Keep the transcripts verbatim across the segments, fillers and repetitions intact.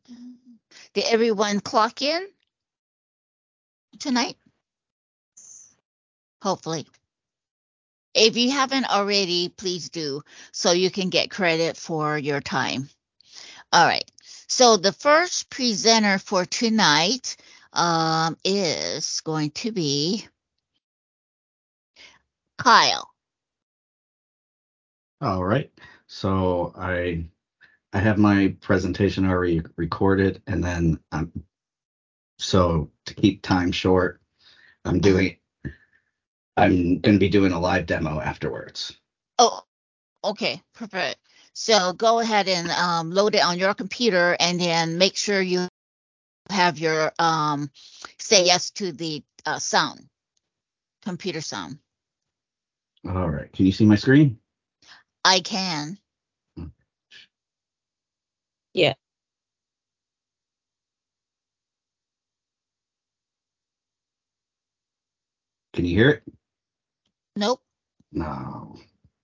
Did everyone clock in tonight? Hopefully. If you haven't already, please do, so you can get credit for your time. All right. So the first presenter for tonight um, is going to be Kyle. All right. So I I have my presentation already recorded, and then I'm so to keep time short, I'm doing I'm going to be doing a live demo afterwards. Oh, okay, perfect. So go ahead and um, load it on your computer, and then make sure you have your um, say yes to the uh, sound, computer sound. All right. Can you see my screen? I can. Yeah. Can you hear it? Nope. No.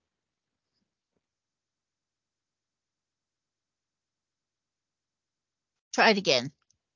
Try it again.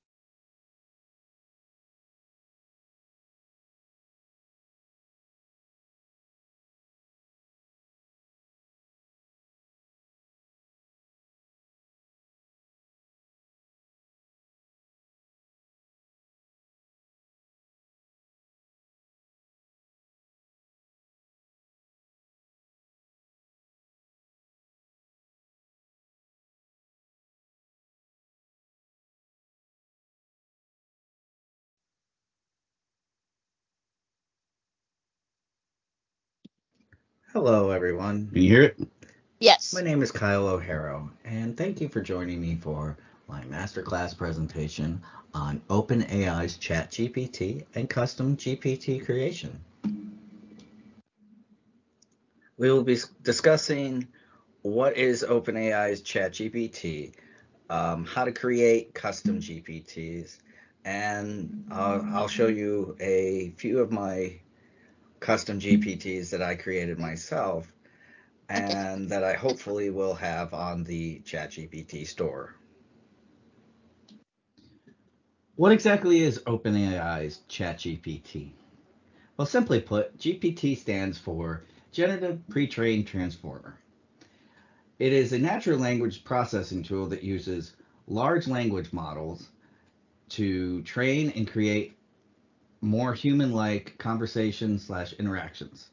Hello, everyone. Can you hear it? Yes. My name is Kyle O'Hara, and thank you for joining me for my masterclass presentation on OpenAI's ChatGPT and custom G P T creation. We will be discussing what is OpenAI's ChatGPT, um, how to create custom G P Ts, and uh, I'll show you a few of my custom G P Ts that I created myself and that I hopefully will have on the ChatGPT store. What exactly is OpenAI's ChatGPT? Well, simply put, G P T stands for Generative Pre-trained Transformer. It is a natural language processing tool that uses large language models to train and create more human-like conversations slash interactions.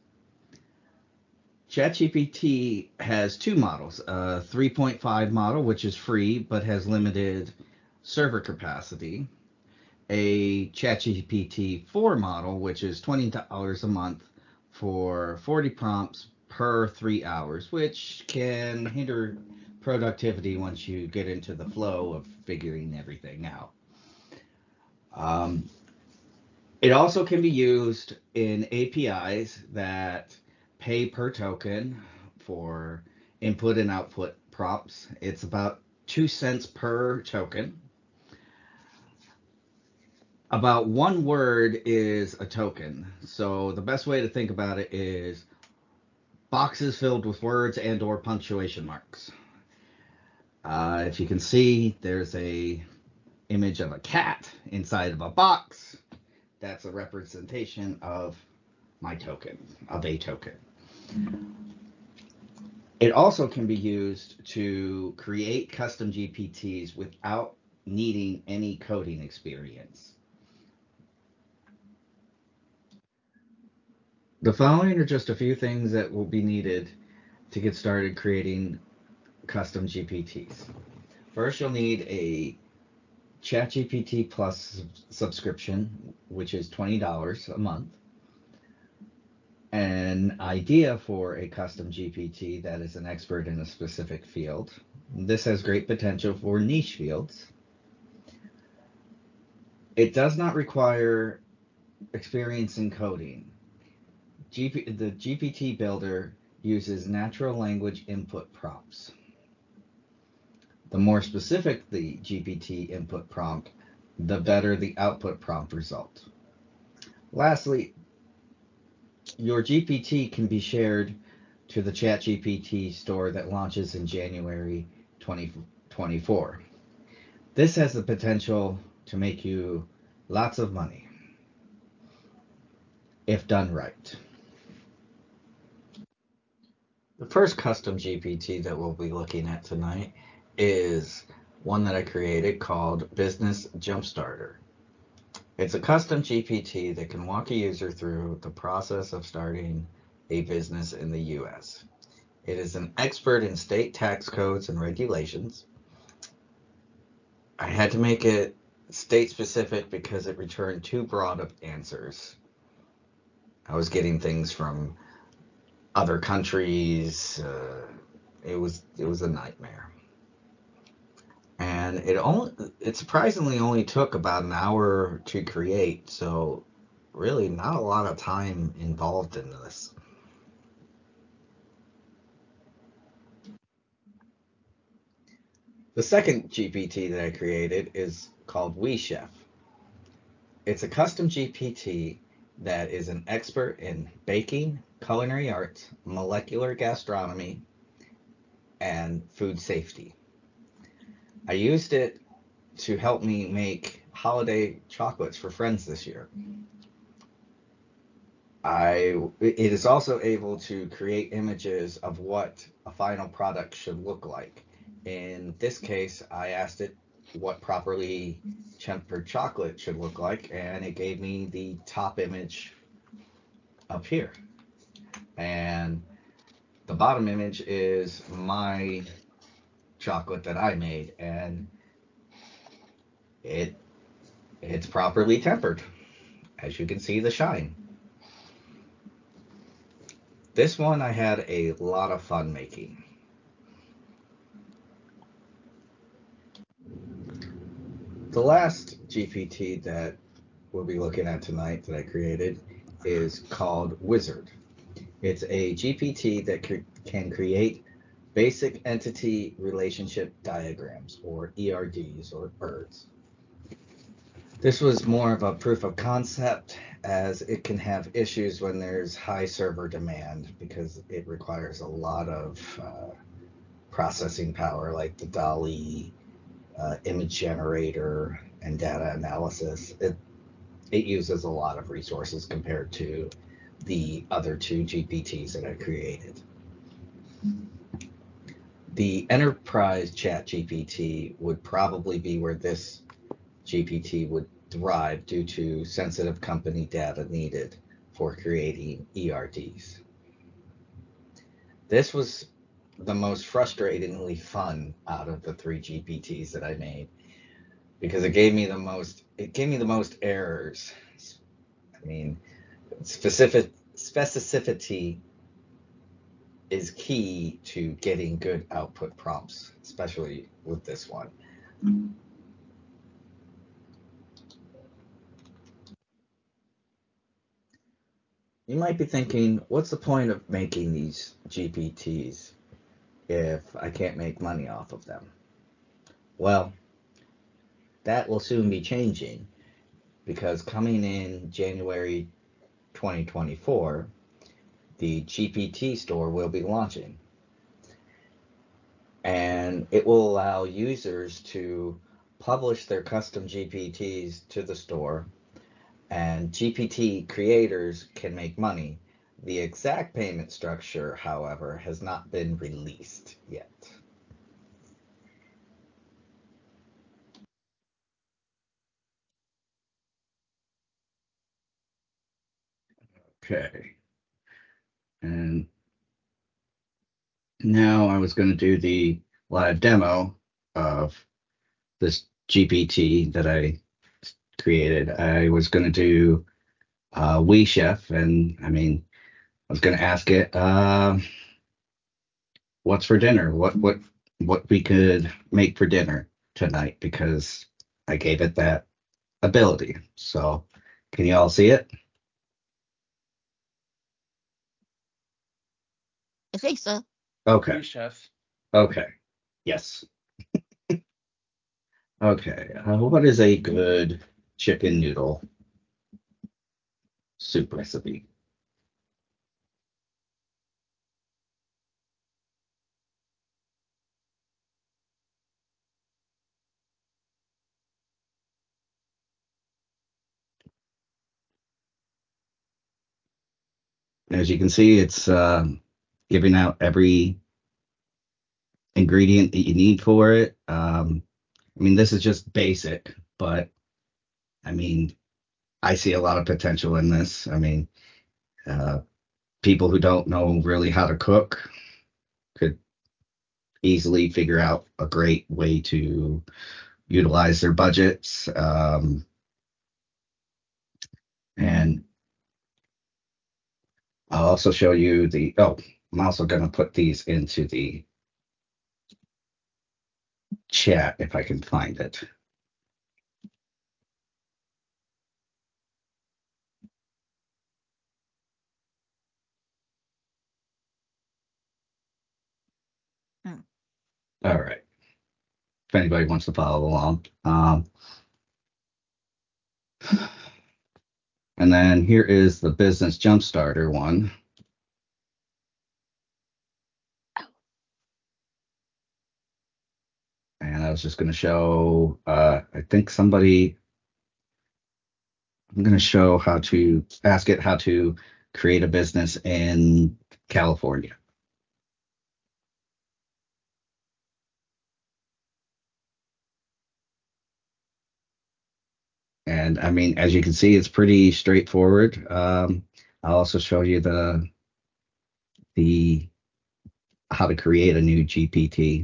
ChatGPT has two models, a three point five model, which is free but has limited server capacity, a ChatGPT four model, which is twenty dollars a month for forty prompts per three hours, which can hinder productivity once you get into the flow of figuring everything out. Um, it also can be used in A P Is that pay per token for input and output prompts. It's about two cents per token. About one word is a token. So the best way to think about it is boxes filled with words and or punctuation marks. Uh, if you can see, there's a image of a cat inside of a box. That's a representation of my token, of a token. It also can be used to create custom G P Ts without needing any coding experience. The following are just a few things that will be needed to get started creating custom G P Ts. First, you'll need a ChatGPT Plus subscription, which is twenty dollars a month. An idea for a custom G P T that is an expert in a specific field. This has great potential for niche fields. It does not require experience in coding. G P, the G P T builder uses natural language input prompts. The more specific the G P T input prompt, the better the output prompt result. Lastly, your G P T can be shared to the ChatGPT store that launches in January twenty twenty-four. This has the potential to make you lots of money if done right. The first custom G P T that we'll be looking at tonight is one that I created called Business Jumpstarter. It's a custom G P T that can walk a user through the process of starting a business in the U S. It is an expert in state tax codes and regulations. I had to make it state specific because it returned too broad of answers. I was getting things from other countries. Uh, it was it was a nightmare. And it only it surprisingly only took about an hour to create, so really not a lot of time involved in this. The second G P T that I created is called WeChef. It's a custom G P T that is an expert in baking, culinary arts, molecular gastronomy, and food safety. I used it to help me make holiday chocolates for friends this year. I it is also able to create images of what a final product should look like. In this case, I asked it what properly tempered chocolate should look like, and it gave me the top image up here. And the bottom image is my chocolate that I made, and it it's properly tempered. As you can see, the shine. This one I had a lot of fun making. The last G P T that we'll be looking at tonight that I created is called Wizard. It's a G P T that cre- can create basic entity relationship diagrams, or E R Ds, or BERDs. This was more of a proof of concept, as it can have issues when there's high server demand because it requires a lot of uh, processing power, like the DALL-E uh, image generator and data analysis. It, it uses a lot of resources compared to the other two G P Ts that I created. The enterprise chat G P T would probably be where this G P T would thrive due to sensitive company data needed for creating E R Ds. This was the most frustratingly fun out of the three G P Ts that I made because it gave me the most it gave me the most errors. I mean, specific specificity is key to getting good output prompts, especially with this one. You might be thinking, what's the point of making these G P Ts if I can't make money off of them? Well, that will soon be changing because coming in January twenty twenty-four, the G P T store will be launching. And it will allow users to publish their custom G P Ts to the store, and G P T creators can make money. The exact payment structure, however, has not been released yet. Okay. And now I was going to do the live demo of this G P T that I created. I was going to do uh, WeChef, and I mean, I was going to ask it, uh, what's for dinner? What what what we could make for dinner tonight? Because I gave it that ability. So, can you all see it? I think so. Okay. Chef. Okay. Yes. Okay. Uh, what is a good chicken noodle soup recipe? As you can see, it's uh, giving out every ingredient that you need for it. Um, I mean, this is just basic, but I mean, I see a lot of potential in this. I mean, uh, people who don't know really how to cook could easily figure out a great way to utilize their budgets. Um, and I'll also show you the, oh, I'm also going to put these into the chat if I can find it. Hmm. All right. If anybody wants to follow along. Um, and then here is the Business Jumpstarter one. And I was just going to show, uh, I think somebody, I'm going to show how to ask it how to create a business in California. And I mean, as you can see, it's pretty straightforward. Um, I'll also show you the the how to create a new G P T.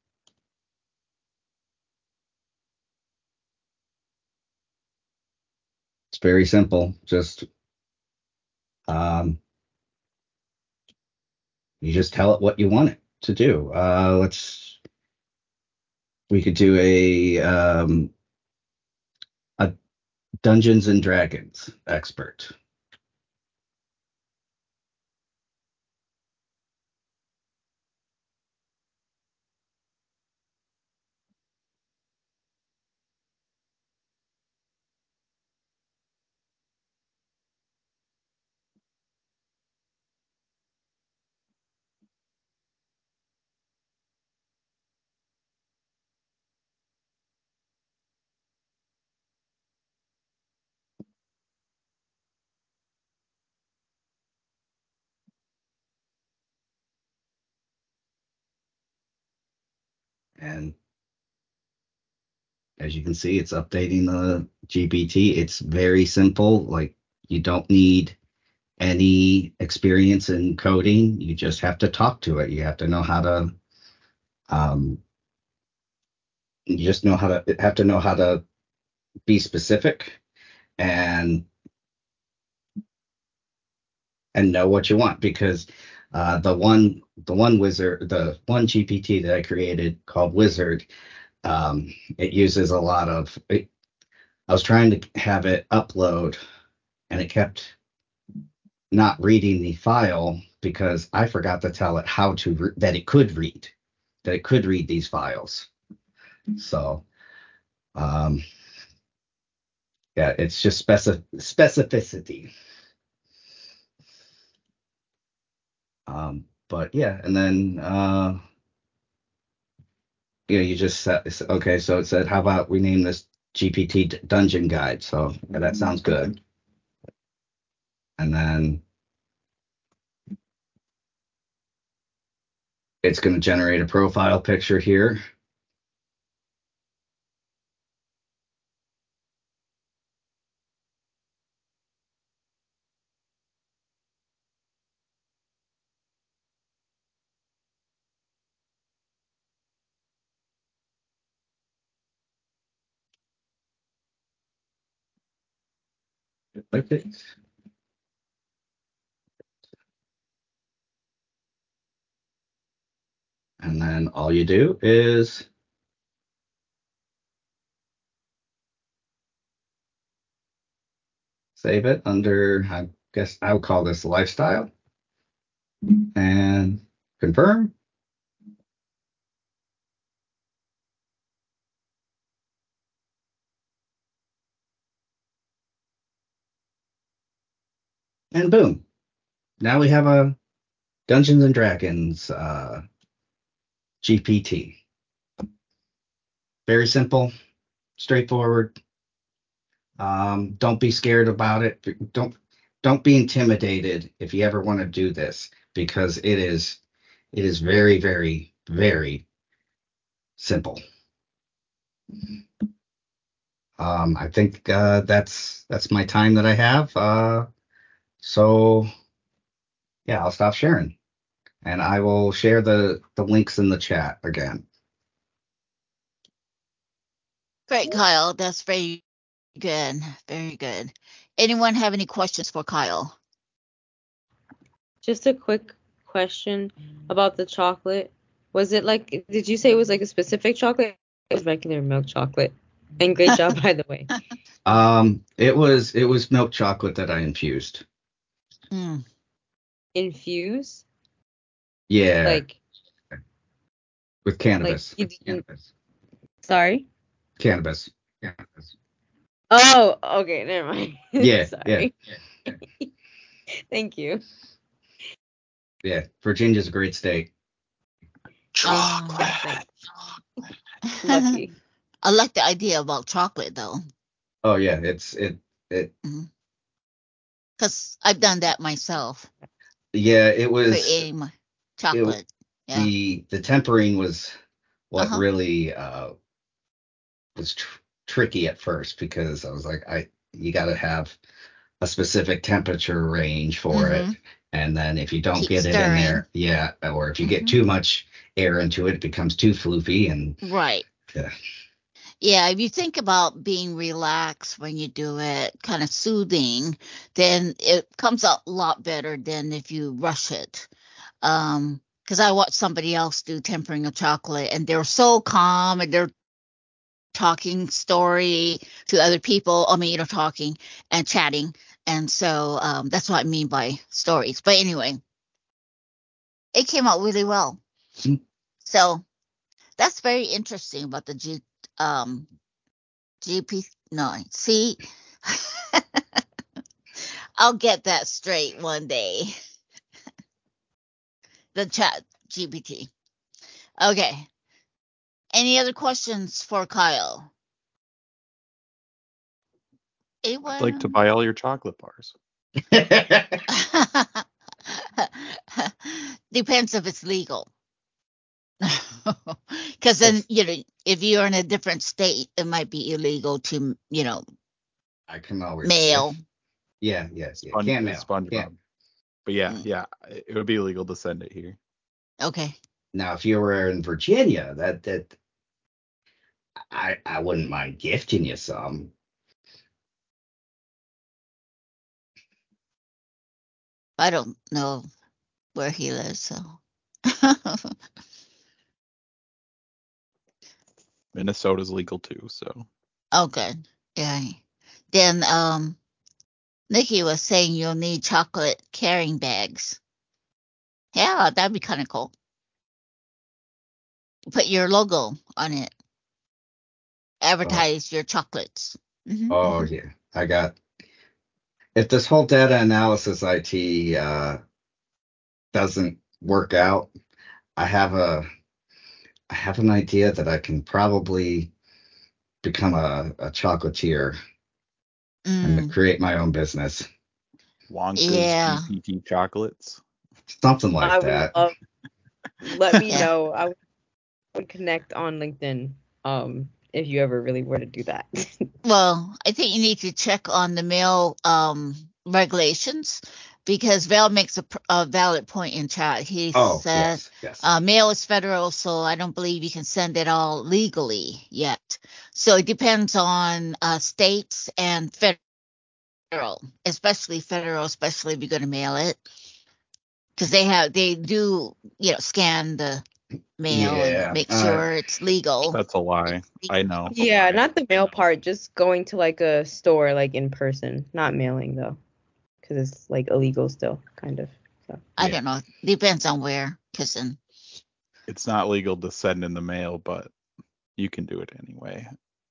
It's very simple. Just um, you just tell it what you want it to do. Uh, let's we could do a um, a Dungeons and Dragons expert. And as you can see, it's updating the G P T. It's very simple. Like you don't need any experience in coding. You just have to talk to it. You have to know how to um, you just know how to have to know how to be specific and and know what you want because uh, the one the one wizard the one G P T that I created called Wizard, um, it uses a lot of it, I was trying to have it upload and it kept not reading the file because I forgot to tell it how to re- that it could read that it could read these files. So um, yeah, it's just specific specificity. Um, but yeah, and then uh, you know, you just set, okay, so it said, how about we name this G P T Dungeon Guide? So yeah, that sounds good. And then it's going to generate a profile picture here. Like this. And then all you do is save it under, I guess I would call this lifestyle, and confirm. And boom. Now we have a Dungeons and Dragons uh, G P T. Very simple, straightforward. Um, don't be scared about it. Don't don't be intimidated if you ever want to do this, because it is it is very, very, very simple. Um, I think uh, that's that's my time that I have. Uh, so yeah, I'll stop sharing, and I will share the the links in the chat again. Great, Kyle. That's very good. Very good. Anyone have any questions for Kyle? Just a quick question about the chocolate. Was it like, did you say it was like a specific chocolate? It was regular milk chocolate. And great job, by the way. Um, it was it was milk chocolate that I infused. Mm. Infuse? Yeah, Like, with cannabis. like you didn't, Cannabis. sorry? Cannabis. Cannabis. Oh, okay, never mind. Yeah, Sorry. yeah, Thank you. yeah. Virginia's a great state. Chocolate. Thanks. Lucky. I like the idea about chocolate though, Oh yeah, it's it it. because I've done that myself, Yeah, it was creating my it chocolate. Yeah. the the tempering was what Uh-huh. really uh was tr- tricky at first, because I was like, I you got to have a specific temperature range for Mhm. it, and then if you don't Keep get it in stirring. there, yeah, or if you get Mhm. too much air into it, it becomes too floofy, and Right. yeah. Yeah, if you think about being relaxed when you do it, kind of soothing, then it comes out a lot better than if you rush it. Um, because I watched somebody else do tempering of chocolate, and they're so calm, and they're talking story to other people. I mean, you know, talking and chatting, and so um, that's what I mean by stories. But anyway, it came out really well. Mm. So that's very interesting about the G um G P. No, see, I'll get that straight one day. The chat G P T. Okay. Any other questions for Kyle? Anyone? I'd like to buy all your chocolate bars. Depends if it's legal. Because then, you know, if you're in a different state, it might be illegal to, you know, I can always mail. if- yeah, yeah, yeah. Spon- Can't it's mail. SpongeBob. Can't. But yeah, Mm. yeah, it would be illegal to send it here. Okay. Now, if you were in Virginia, that that I I wouldn't mind gifting you some. I don't know where he lives, so. Minnesota's legal too, so. Oh, good. Yeah. Then um, Nikki was saying you'll need chocolate carrying bags. Yeah, that'd be kind of cool. Put your logo on it. Advertise your chocolates. Mhm, Oh mhm. yeah, I got. If this whole data analysis I T uh, doesn't work out, I have a I have an idea that I can probably become a, a chocolatier and Mm, create my own business, Wonka's yeah. G P T chocolates. something like I would that. love, let me Yeah. know. I would connect on LinkedIn um, if you ever really were to do that. Well, I think you need to check on the mail um, regulations, because Val makes a, pr- a valid point in chat. He Oh said yes, yes. uh, mail is federal, so I don't believe you can send it all legally yet. So it depends on uh, states and federal, especially federal, especially if you're going to mail it, because they have they do you know scan the mail and Yeah. make Uh, sure it's legal. That's a lie. I know. Yeah, not the mail part, just going to like a store like in person, not mailing though, because it's like illegal still, kind of. So. I Yeah. don't know. Depends on where, because in It's not legal to send in the mail, but you can do it anyway.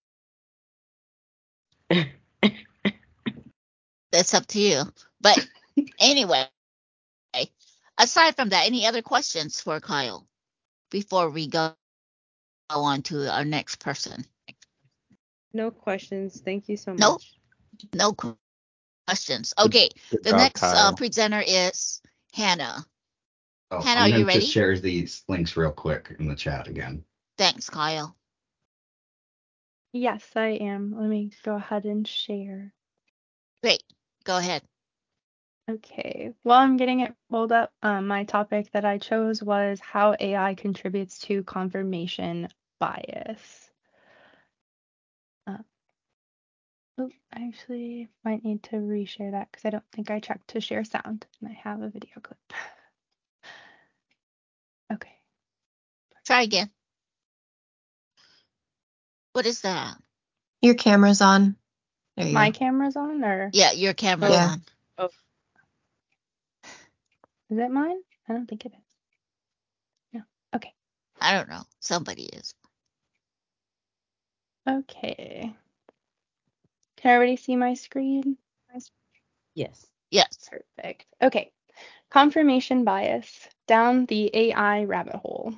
that's up to you. But anyway, aside from that, any other questions for Kyle before we go on to our next person? No questions. Thank you so No, much. no questions. Okay, Good the job, next uh, Kyle. presenter is Hannah. Oh, Hannah, I'm are going you to ready? just share these links real quick in the chat again. Thanks, Kyle. Yes, I am. Let me go ahead and share. Great. Go ahead. Okay, while I'm getting it pulled up, um, my topic that I chose was how A I contributes to confirmation bias. Uh, oh, I actually might need to reshare that because I don't think I checked to share sound, and I have a video clip. Okay. Try again. What is that? Your camera's on. There you My go. camera's on, or Yeah, your camera's Yeah. on. Oh, is it mine? I don't think it is. No. Okay. I don't know. Somebody is. Okay. Can everybody see my screen? yes. Yes. Perfect. Okay. Confirmation bias. Down the A I rabbit hole.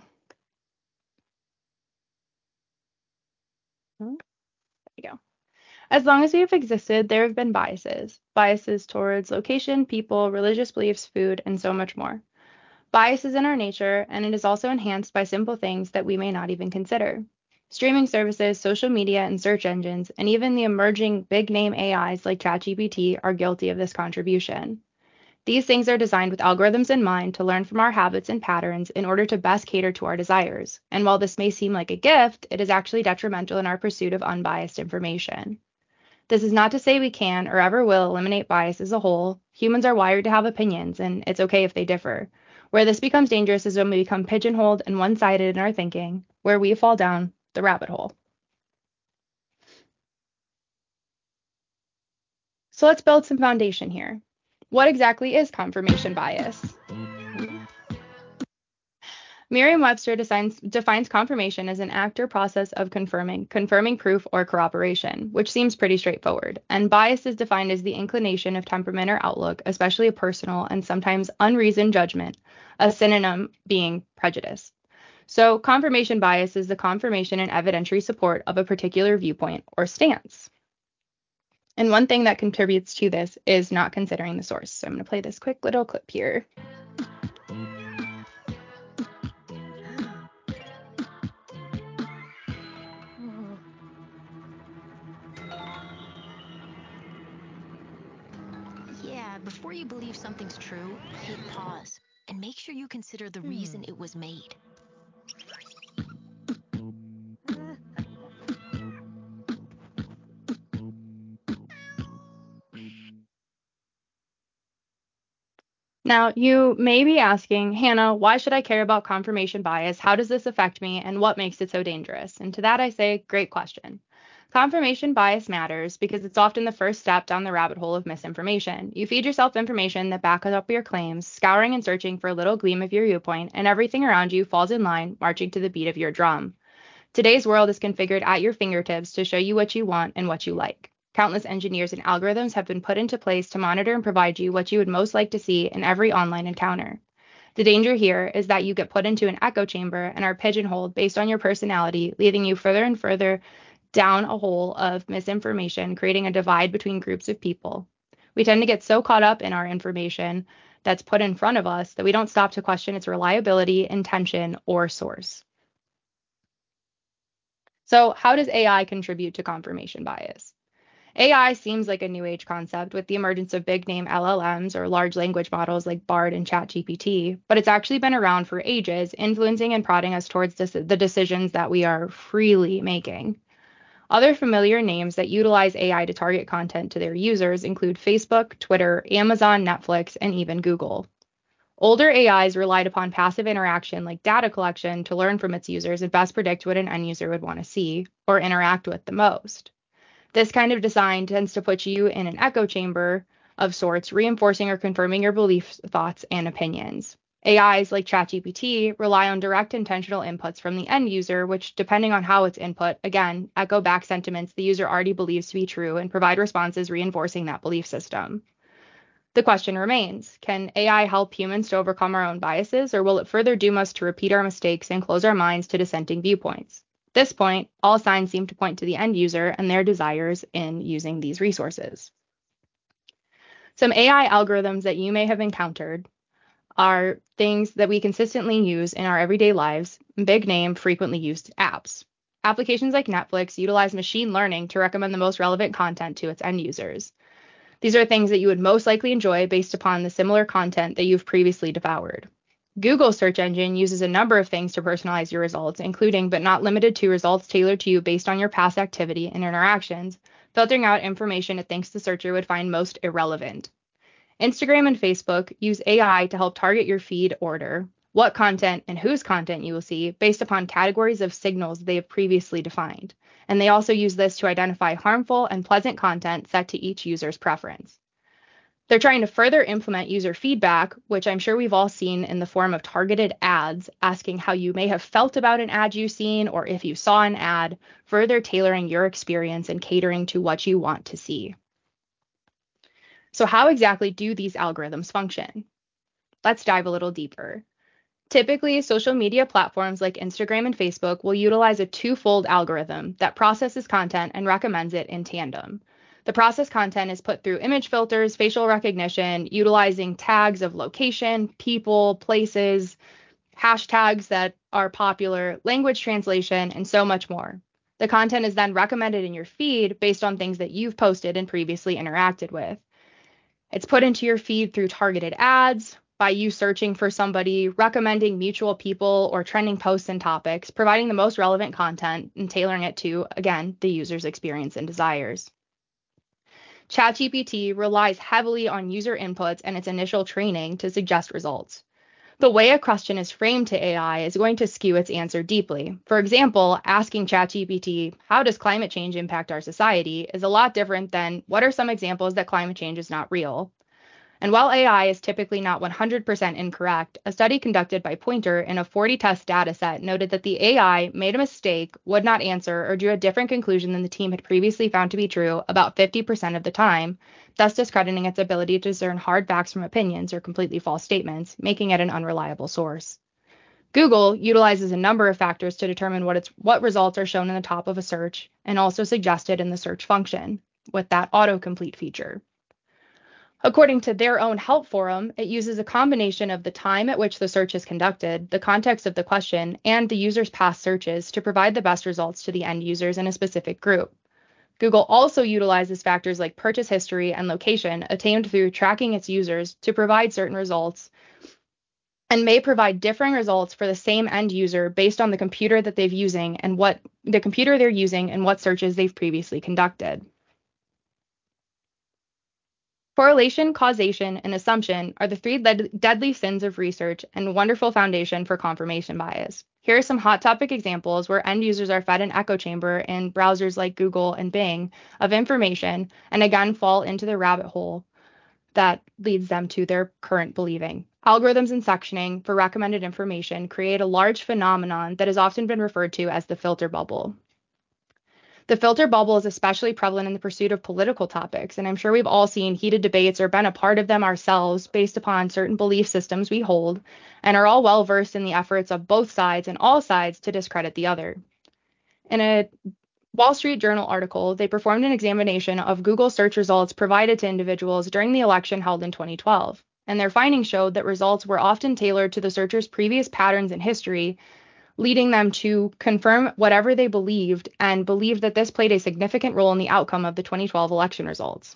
Hmm, There you go. As long as we have existed, there have been biases. Biases towards location, people, religious beliefs, food, and so much more. Bias is in our nature, and it is also enhanced by simple things that we may not even consider. Streaming services, social media, and search engines, and even the emerging big-name A Is like ChatGPT are guilty of this contribution. These things are designed with algorithms in mind to learn from our habits and patterns in order to best cater to our desires. And while this may seem like a gift, it is actually detrimental in our pursuit of unbiased information. This is not to say we can or ever will eliminate bias as a whole. Humans are wired to have opinions, and it's okay if they differ. Where this becomes dangerous is when we become pigeonholed and one-sided in our thinking, where we fall down the rabbit hole. So let's build some foundation here. What exactly is confirmation bias? Merriam-Webster defines, defines confirmation as an act or process of confirming, confirming proof or corroboration, which seems pretty straightforward. And bias is defined as the inclination of temperament or outlook, especially a personal and sometimes unreasoned judgment, a synonym being prejudice. So confirmation bias is the confirmation and evidentiary support of a particular viewpoint or stance. And one thing that contributes to this is not considering the source. So I'm going to play this quick little clip here. Yeah, before you believe something's true, hit pause and make sure you consider the reason it was made. Now, you may be asking, Hannah, why should I care about confirmation bias? How does this affect me, and what makes it so dangerous? And to that I say, great question. Confirmation bias matters because it's often the first step down the rabbit hole of misinformation. You feed yourself information that backs up your claims, scouring and searching for a little gleam of your viewpoint, and everything around you falls in line, marching to the beat of your drum. Today's world is configured at your fingertips to show you what you want and what you like. Countless engineers and algorithms have been put into place to monitor and provide you what you would most like to see in every online encounter. The danger here is that you get put into an echo chamber and are pigeonholed based on your personality, leading you further and further down a hole of misinformation, creating a divide between groups of people. We tend to get so caught up in our information that's put in front of us that we don't stop to question its reliability, intention, or source. So how does A I contribute to confirmation bias? A I seems like a new age concept with the emergence of big name L L Ms or large language models like Bard and ChatGPT, but it's actually been around for ages, influencing and prodding us towards the decisions that we are freely making. Other familiar names that utilize A I to target content to their users include Facebook, Twitter, Amazon, Netflix, and even Google. Older A Is relied upon passive interaction like data collection to learn from its users and best predict what an end user would want to see or interact with the most. This kind of design tends to put you in an echo chamber of sorts, reinforcing or confirming your beliefs, thoughts, and opinions. A Is like ChatGPT rely on direct intentional inputs from the end user, which, depending on how it's input, again, echo back sentiments the user already believes to be true and provide responses reinforcing that belief system. The question remains, can A I help humans to overcome our own biases, or will it further doom us to repeat our mistakes and close our minds to dissenting viewpoints? At this point, all signs seem to point to the end user and their desires in using these resources. Some A I algorithms that you may have encountered are things that we consistently use in our everyday lives, big name, frequently used apps. Applications like Netflix utilize machine learning to recommend the most relevant content to its end users. These are things that you would most likely enjoy based upon the similar content that you've previously devoured. Google's search engine uses a number of things to personalize your results, including but not limited to results tailored to you based on your past activity and interactions, filtering out information it thinks the searcher would find most irrelevant. Instagram and Facebook use A I to help target your feed order, what content and whose content you will see based upon categories of signals they have previously defined. And they also use this to identify harmful and pleasant content set to each user's preference. They're trying to further implement user feedback, which I'm sure we've all seen in the form of targeted ads, asking how you may have felt about an ad you've seen or if you saw an ad, further tailoring your experience and catering to what you want to see. So how exactly do these algorithms function? Let's dive a little deeper. Typically, social media platforms like Instagram and Facebook will utilize a twofold algorithm that processes content and recommends it in tandem. The processed content is put through image filters, facial recognition, utilizing tags of location, people, places, hashtags that are popular, language translation, and so much more. The content is then recommended in your feed based on things that you've posted and previously interacted with. It's put into your feed through targeted ads, by you searching for somebody, recommending mutual people or trending posts and topics, providing the most relevant content and tailoring it to, again, the user's experience and desires. ChatGPT relies heavily on user inputs and its initial training to suggest results. The way a question is framed to A I is going to skew its answer deeply. For example, asking ChatGPT, how does climate change impact our society, is a lot different than what are some examples that climate change is not real. And while A I is typically not one hundred percent incorrect, a study conducted by Pointer in a forty test dataset noted that the A I made a mistake, would not answer, or drew a different conclusion than the team had previously found to be true about fifty percent of the time, thus discrediting its ability to discern hard facts from opinions or completely false statements, making it an unreliable source. Google utilizes a number of factors to determine what, it's, what results are shown in the top of a search and also suggested in the search function with that autocomplete feature. According to their own help forum, it uses a combination of the time at which the search is conducted, the context of the question, and the user's past searches to provide the best results to the end users in a specific group. Google also utilizes factors like purchase history and location attained through tracking its users to provide certain results and may provide differing results for the same end user based on the computer that they've using and what the computer they're using and what searches they've previously conducted. Correlation, causation, and assumption are the three lead- deadly sins of research and a wonderful foundation for confirmation bias. Here are some hot topic examples where end users are fed an echo chamber in browsers like Google and Bing of information and again fall into the rabbit hole that leads them to their current believing. Algorithms and sectioning for recommended information create a large phenomenon that has often been referred to as the filter bubble. The filter bubble is especially prevalent in the pursuit of political topics, and I'm sure we've all seen heated debates or been a part of them ourselves based upon certain belief systems we hold, and are all well versed in the efforts of both sides and all sides to discredit the other. In a Wall Street Journal article, they performed an examination of Google search results provided to individuals during the election held in twenty twelve, and their findings showed that results were often tailored to the searcher's previous patterns in history, leading them to confirm whatever they believed and believed that this played a significant role in the outcome of the twenty twelve election results.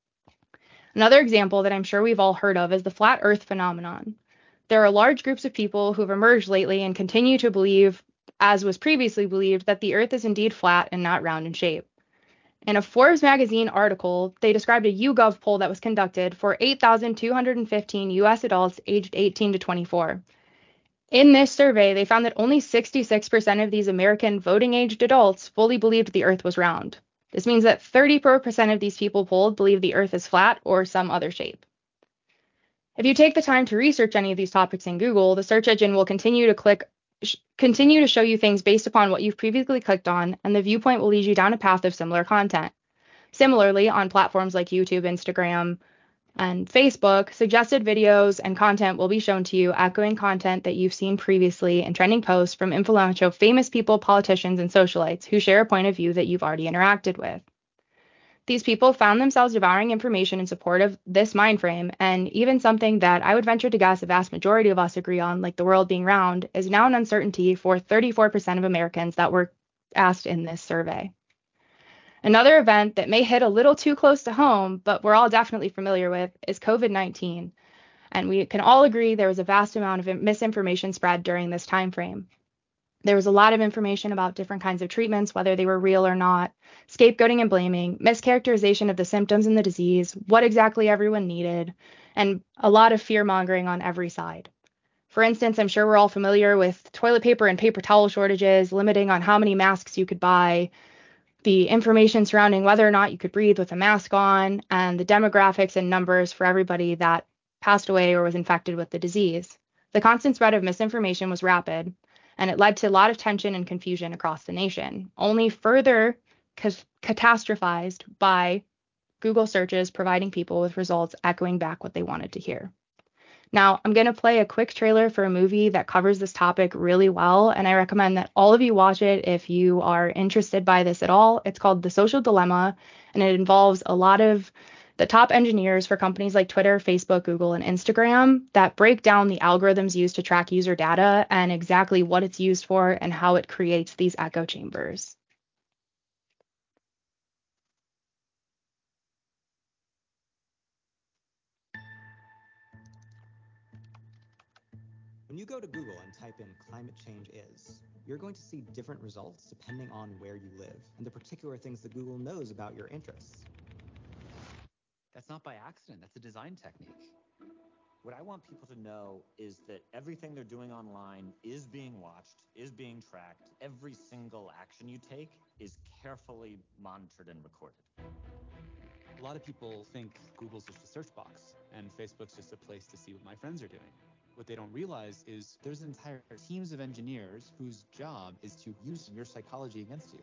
Another example that I'm sure we've all heard of is the flat earth phenomenon. There are large groups of people who have emerged lately and continue to believe, as was previously believed, that the earth is indeed flat and not round in shape. In a Forbes magazine article, they described a YouGov poll that was conducted for eight thousand two hundred fifteen U S adults aged eighteen to twenty-four. In this survey, they found that only sixty-six percent of these American voting-aged adults fully believed the earth was round. This means that thirty-four percent of these people polled believe the earth is flat or some other shape. If you take the time to research any of these topics in Google, the search engine will continue to click, sh- continue to show you things based upon what you've previously clicked on, and the viewpoint will lead you down a path of similar content. Similarly, on platforms like YouTube, Instagram, and Facebook, suggested videos and content will be shown to you, echoing content that you've seen previously in trending posts from influential famous people, politicians, and socialites who share a point of view that you've already interacted with. These people found themselves devouring information in support of this mind frame, and even something that I would venture to guess a vast majority of us agree on, like the world being round, is now an uncertainty for thirty-four percent of Americans that were asked in this survey. Another event that may hit a little too close to home, but we're all definitely familiar with, is COVID nineteen. And we can all agree there was a vast amount of misinformation spread during this time frame. There was a lot of information about different kinds of treatments, whether they were real or not, scapegoating and blaming, mischaracterization of the symptoms and the disease, what exactly everyone needed, and a lot of fear mongering on every side. For instance, I'm sure we're all familiar with toilet paper and paper towel shortages, limiting on how many masks you could buy, the information surrounding whether or not you could breathe with a mask on, and the demographics and numbers for everybody that passed away or was infected with the disease. The constant spread of misinformation was rapid, and it led to a lot of tension and confusion across the nation, only further ca- catastrophized by Google searches providing people with results echoing back what they wanted to hear. Now, I'm going to play a quick trailer for a movie that covers this topic really well, and I recommend that all of you watch it if you are interested by this at all. It's called The Social Dilemma, and it involves a lot of the top engineers for companies like Twitter, Facebook, Google, and Instagram that break down the algorithms used to track user data and exactly what it's used for and how it creates these echo chambers. When you go to Google and type in climate change is, you're going to see different results depending on where you live and the particular things that Google knows about your interests. That's not by accident, that's a design technique. What I want people to know is that everything they're doing online is being watched, is being tracked. Every single action you take is carefully monitored and recorded. A lot of people think Google's just a search box and Facebook's just a place to see what my friends are doing. What they don't realize is there's entire teams of engineers whose job is to use your psychology against you.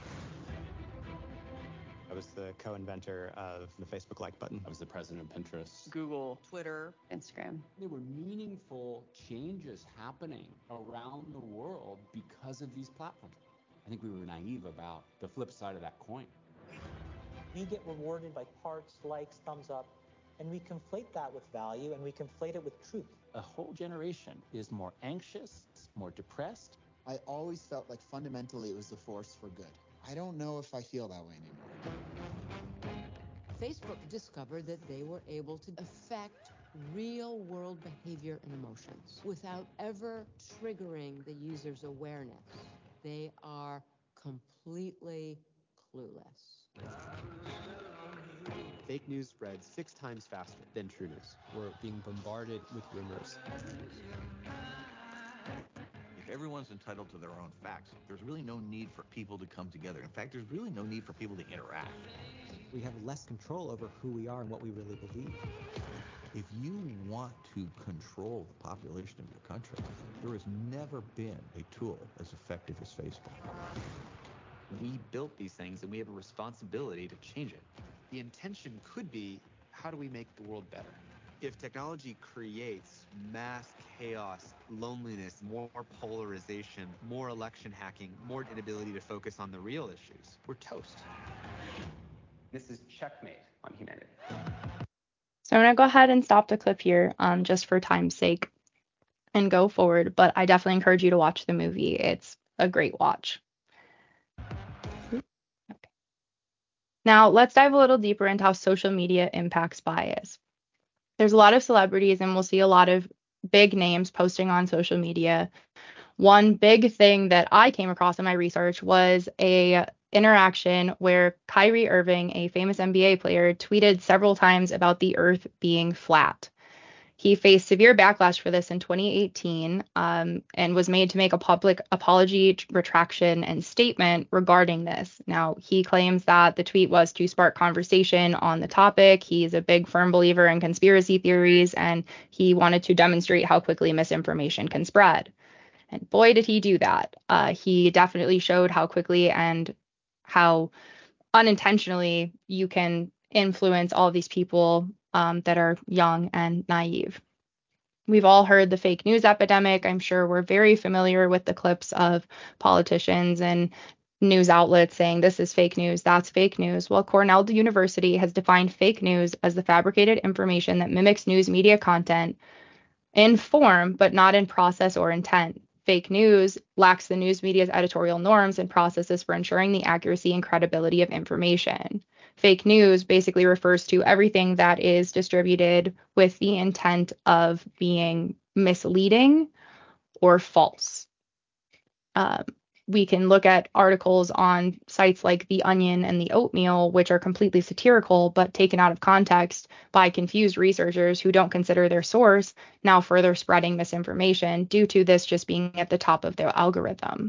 I was the co-inventor of the Facebook like button. I was the president of Pinterest, Google, Twitter, Instagram. There were meaningful changes happening around the world because of these platforms. I think we were naive about the flip side of that coin. We get rewarded by hearts, likes, thumbs up, and we conflate that with value and we conflate it with truth. A whole generation is more anxious, more depressed. I always felt like fundamentally it was a force for good. I don't know if I feel that way anymore. Facebook discovered that they were able to affect real-world behavior and emotions without ever triggering the user's awareness. They are completely clueless. Fake news spreads six times faster than true news. We're being bombarded with rumors. If everyone's entitled to their own facts, there's really no need for people to come together. In fact, there's really no need for people to interact. We have less control over who we are and what we really believe. If you want to control the population of your country, there has never been a tool as effective as Facebook. We built these things and we have a responsibility to change it. The intention could be, how do we make the world better? If technology creates mass chaos, loneliness, more polarization, more election hacking, more inability to focus on the real issues, we're toast. This is checkmate on humanity. So I'm going to go ahead and stop the clip here um, just for time's sake and go forward, but I definitely encourage you to watch the movie. It's a great watch. Now, let's dive a little deeper into how social media impacts bias. There's a lot of celebrities, and we'll see a lot of big names posting on social media. One big thing that I came across in my research was a interaction where Kyrie Irving, a famous N B A player, tweeted several times about the Earth being flat. He faced severe backlash for this in twenty eighteen um, and was made to make a public apology, retraction, and statement regarding this. Now, he claims that the tweet was to spark conversation on the topic. He's a big, firm believer in conspiracy theories, and he wanted to demonstrate how quickly misinformation can spread. And boy, did he do that. Uh, he definitely showed how quickly and how unintentionally you can influence all of these people um, that are young and naive. We've all heard the fake news epidemic. I'm sure we're very familiar with the clips of politicians and news outlets saying this is fake news, that's fake news. Well, Cornell University has defined fake news as the fabricated information that mimics news media content in form, but not in process or intent. Fake news lacks the news media's editorial norms and processes for ensuring the accuracy and credibility of information. Fake news basically refers to everything that is distributed with the intent of being misleading or false. Um, we can look at articles on sites like The Onion and The Oatmeal, which are completely satirical, but taken out of context by confused researchers who don't consider their source, now further spreading misinformation due to this just being at the top of their algorithm.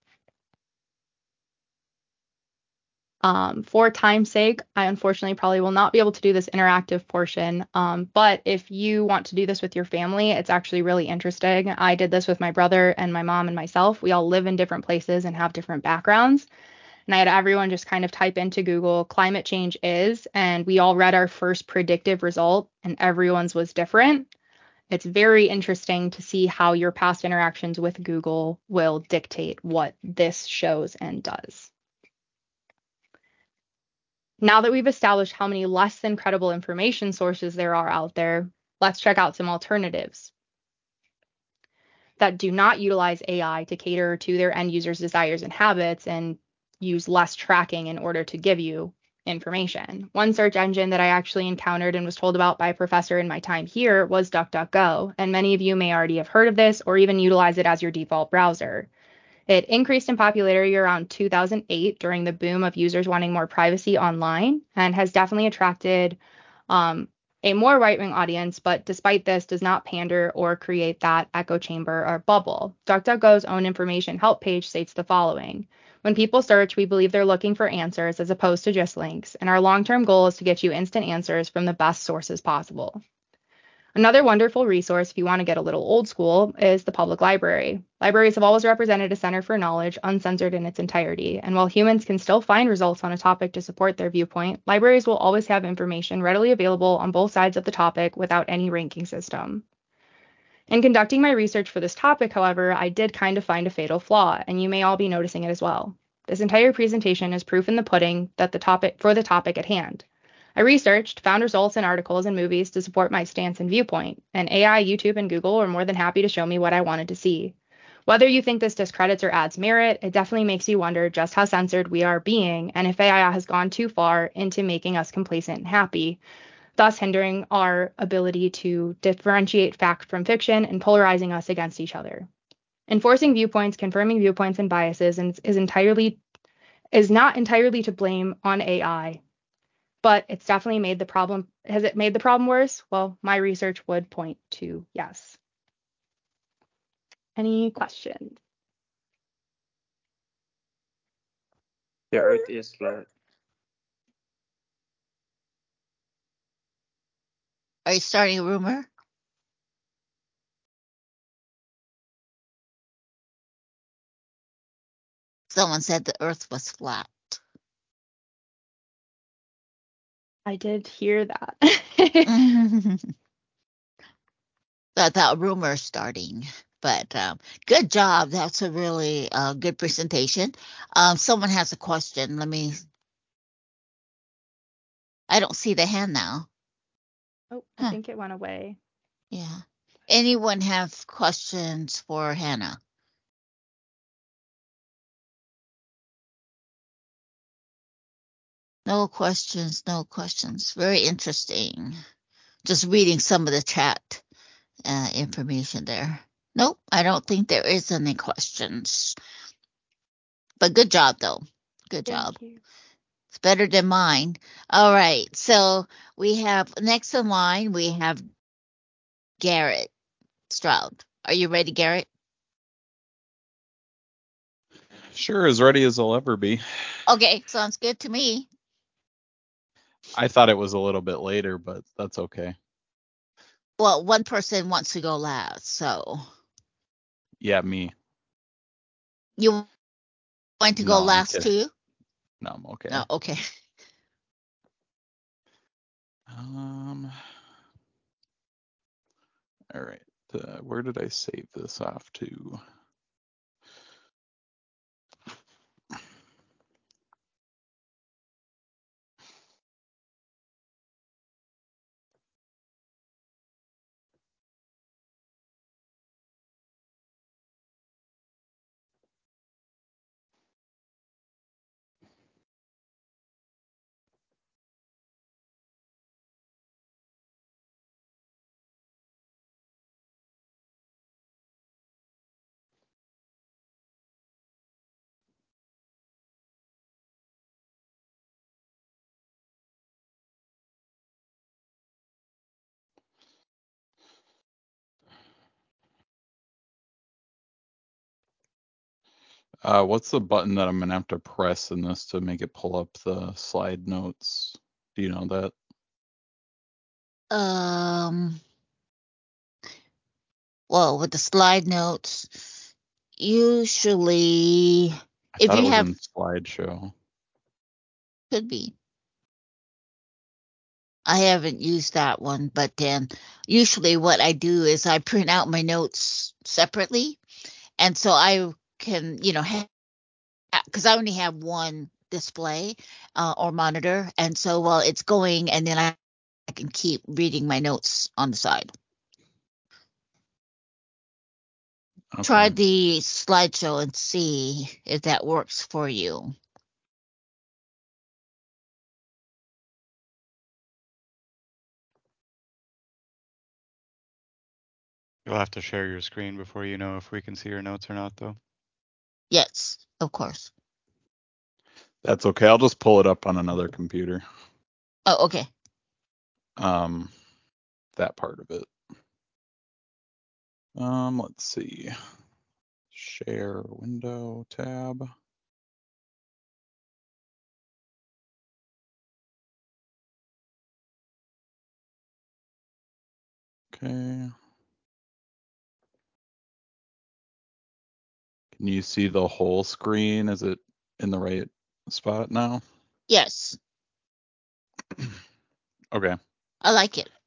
Um, for time's sake, I unfortunately probably will not be able to do this interactive portion, um, but if you want to do this with your family, it's actually really interesting. I did this with my brother and my mom and myself. We all live in different places and have different backgrounds. And I had everyone just kind of type into Google climate change is, and we all read our first predictive result, and everyone's was different. It's very interesting to see how your past interactions with Google will dictate what this shows and does. Now that we've established how many less than credible information sources there are out there, let's check out some alternatives that do not utilize A I to cater to their end users' desires and habits and use less tracking in order to give you information. One search engine that I actually encountered and was told about by a professor in my time here was DuckDuckGo, and many of you may already have heard of this or even utilize it as your default browser. It increased in popularity around two thousand eight during the boom of users wanting more privacy online and has definitely attracted um, a more right-wing audience, but despite this, does not pander or create that echo chamber or bubble. DuckDuckGo's own information help page states the following. When people search, we believe they're looking for answers as opposed to just links, and our long-term goal is to get you instant answers from the best sources possible. Another wonderful resource, if you want to get a little old school, is the public library. Libraries have always represented a center for knowledge, uncensored in its entirety. And while humans can still find results on a topic to support their viewpoint, libraries will always have information readily available on both sides of the topic without any ranking system. In conducting my research for this topic, however, I did kind of find a fatal flaw, and you may all be noticing it as well. This entire presentation is proof in the pudding that the topic for the topic at hand. I researched, found results in articles and movies to support my stance and viewpoint, and A I, YouTube, and Google were more than happy to show me what I wanted to see. Whether you think this discredits or adds merit, it definitely makes you wonder just how censored we are being, and if A I has gone too far into making us complacent and happy, thus hindering our ability to differentiate fact from fiction and polarizing us against each other. Enforcing viewpoints, confirming viewpoints and biases is entirely is not entirely to blame on A I. But it's definitely made the problem, has it made the problem worse? Well, my research would point to yes. Any questions? The earth is flat. Are you starting a rumor? Someone said the earth was flat. I did hear that. that that rumor starting. But um, good job. That's a really uh, good presentation. Um, someone has a question. Let me. I don't see the hand now. Oh, I huh. think it went away. Yeah. Anyone have questions for Hannah? No questions, no questions. Very interesting. Just reading some of the chat uh, information there. Nope, I don't think there is any questions. But good job, though. Good Thank job. You. It's better than mine. All right, so we have next in line, we have Garrett Stroud. Are you ready, Garrett? Sure, as ready as I'll ever be. Okay, sounds good to me. I thought it was a little bit later, but that's okay. Well, one person wants to go last, so. Yeah, me. You want to no, go last too? No, I'm okay. No, okay. Um. All right. Uh, where did I save this off to? Uh, what's the button that I'm gonna have to press in this to make it pull up the slide notes? Do you know that? Um, well, with the slide notes, usually I if thought it you was have, in slideshow. could be. I haven't used that one, but then usually what I do is I print out my notes separately. And so I can, you know, have, because I only have one display uh, or monitor. And so while it's going, and then I, I can keep reading my notes on the side. Okay. Try the slideshow and see if that works for you. You'll have to share your screen before you know if we can see your notes or not, though. Yes, of course. That's okay. I'll just pull it up on another computer. Oh, okay. Um, that part of it. Um, let's see. Share window tab. Okay. Can you see the whole screen? Is it in the right spot now? Yes. Okay. I like it.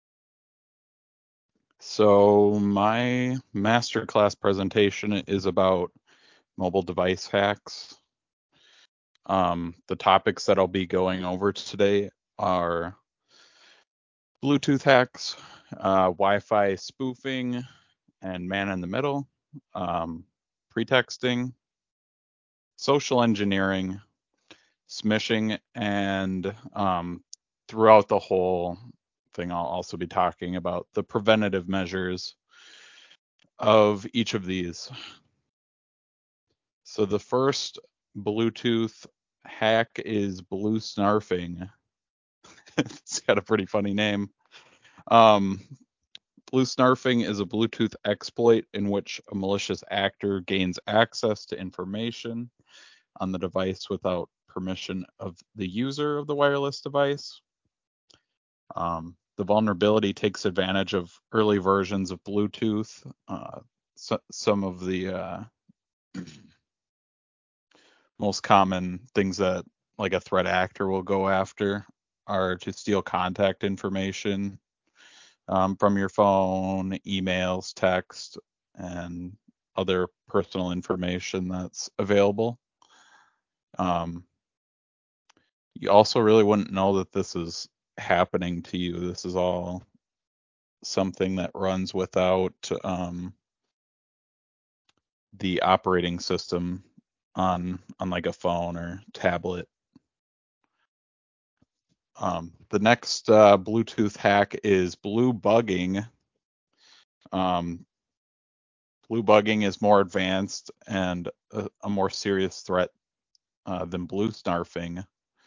So my masterclass presentation is about mobile device hacks. Um, the topics that I'll be going over today are Bluetooth hacks, uh, Wi-Fi spoofing and man in the middle, um, pretexting, social engineering, smishing, and um, throughout the whole thing, I'll also be talking about the preventative measures of each of these. So the first Bluetooth hack is blue snarfing. It's got a pretty funny name. Um, blue snarfing is a Bluetooth exploit in which a malicious actor gains access to information on the device without permission of the user of the wireless device. Um, the vulnerability takes advantage of early versions of Bluetooth. Uh, so, some of the uh, most common things that like a threat actor will go after are to steal contact information um, from your phone, emails, text, and other personal information that's available. Um, you also really wouldn't know that this is happening to you. This is all something that runs without um, the operating system on on like a phone or tablet. Um, the next uh, Bluetooth hack is blue bugging. Um, blue bugging is more advanced and a, a more serious threat uh, than blue snarfing.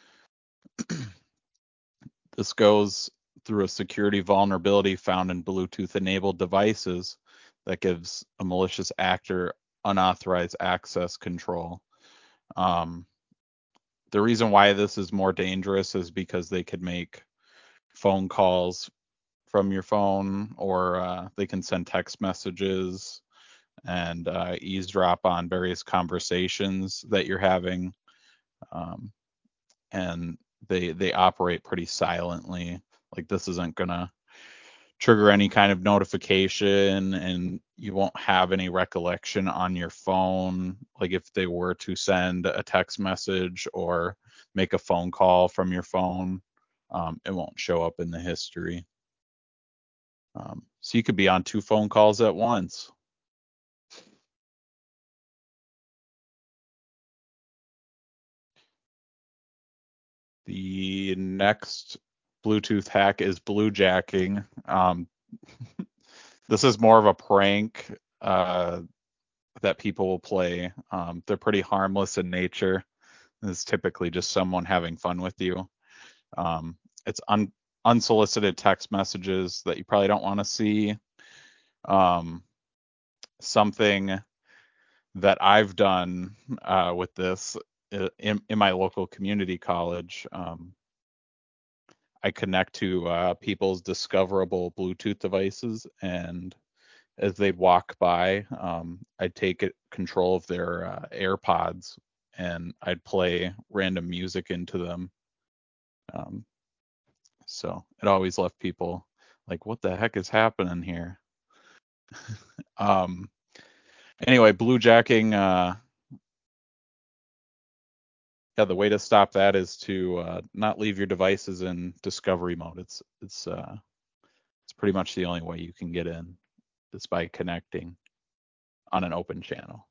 This goes through a security vulnerability found in Bluetooth-enabled devices that gives a malicious actor unauthorized access control. Um, the reason why this is more dangerous is because they could make phone calls from your phone, or uh, they can send text messages and uh, eavesdrop on various conversations that you're having. Um, and they they operate pretty silently. Like this isn't gonna trigger any kind of notification, and you won't have any recollection on your phone. Like if they were to send a text message or make a phone call from your phone, um, it won't show up in the history. Um, so you could be on two phone calls at once. The next Bluetooth hack is bluejacking. Um, this is more of a prank uh, that people will play. Um, they're pretty harmless in nature. It's typically just someone having fun with you. Um, it's un- unsolicited text messages that you probably don't want to see. Um, something that I've done uh, with this uh, in, in my local community college. Um, I connect to uh, people's discoverable Bluetooth devices, and as they'd walk by, um, I'd take it, control of their uh, AirPods, and I'd play random music into them. Um, so it always left people like, what the heck is happening here? um, anyway, bluejacking, uh, yeah, the way to stop that is to uh, not leave your devices in discovery mode. It's it's uh, it's pretty much the only way you can get in, is by connecting on an open channel.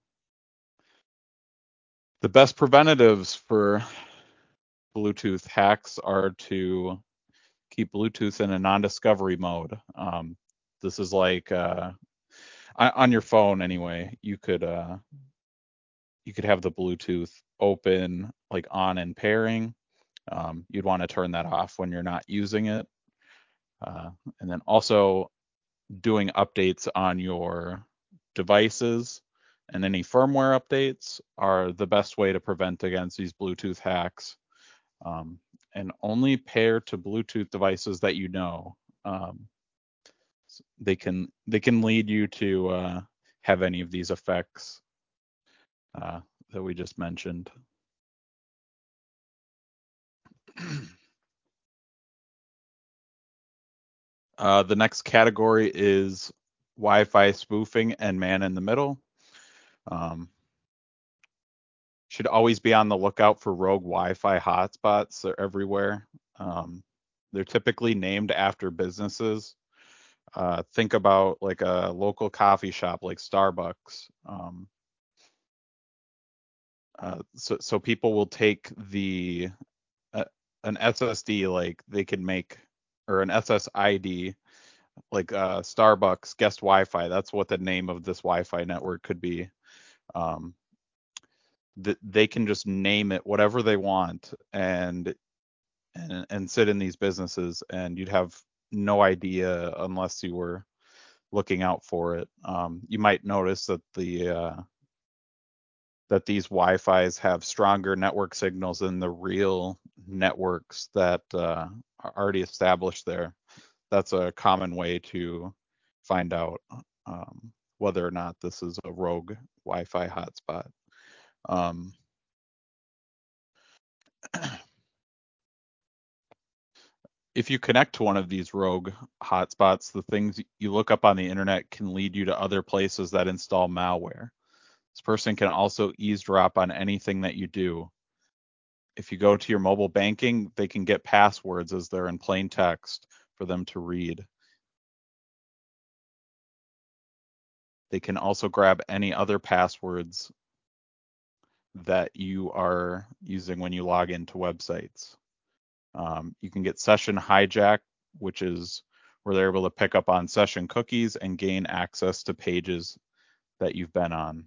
The best preventatives for Bluetooth hacks are to keep Bluetooth in a non-discovery mode. Um, this is like uh, on your phone anyway. You could uh, you could have the Bluetooth open, like on and pairing. Um, you'd want to turn that off when you're not using it. Uh, and then also doing updates on your devices and any firmware updates are the best way to prevent against these Bluetooth hacks. Um, and only pair to Bluetooth devices that you know. Um, they can they can lead you to uh, have any of these effects uh, that we just mentioned. Uh, the next category is Wi-Fi spoofing and man in the middle. Um, should always be on the lookout for rogue Wi-Fi hotspots. They're everywhere. Um, they're typically named after businesses. Uh, think about like a local coffee shop like Starbucks. Um, uh, so, so people will take the uh, an S S D, like they can make, or an S S I D, like uh, Starbucks guest Wi-Fi. That's what the name of this Wi-Fi network could be. Um, th- they can just name it whatever they want, and and and sit in these businesses, and you'd have no idea unless you were looking out for it. Um, you might notice that the uh, that these Wi-Fis have stronger network signals than the real networks that uh, are already established there. That's a common way to find out um, whether or not this is a rogue Wi-Fi hotspot. Um, if you connect to one of these rogue hotspots, the things you look up on the internet can lead you to other places that install malware. This person can also eavesdrop on anything that you do. If you go to your mobile banking, they can get passwords as they're in plain text for them to read. They can also grab any other passwords that you are using when you log into websites. Um, you can get session hijack, which is where they're able to pick up on session cookies and gain access to pages that you've been on.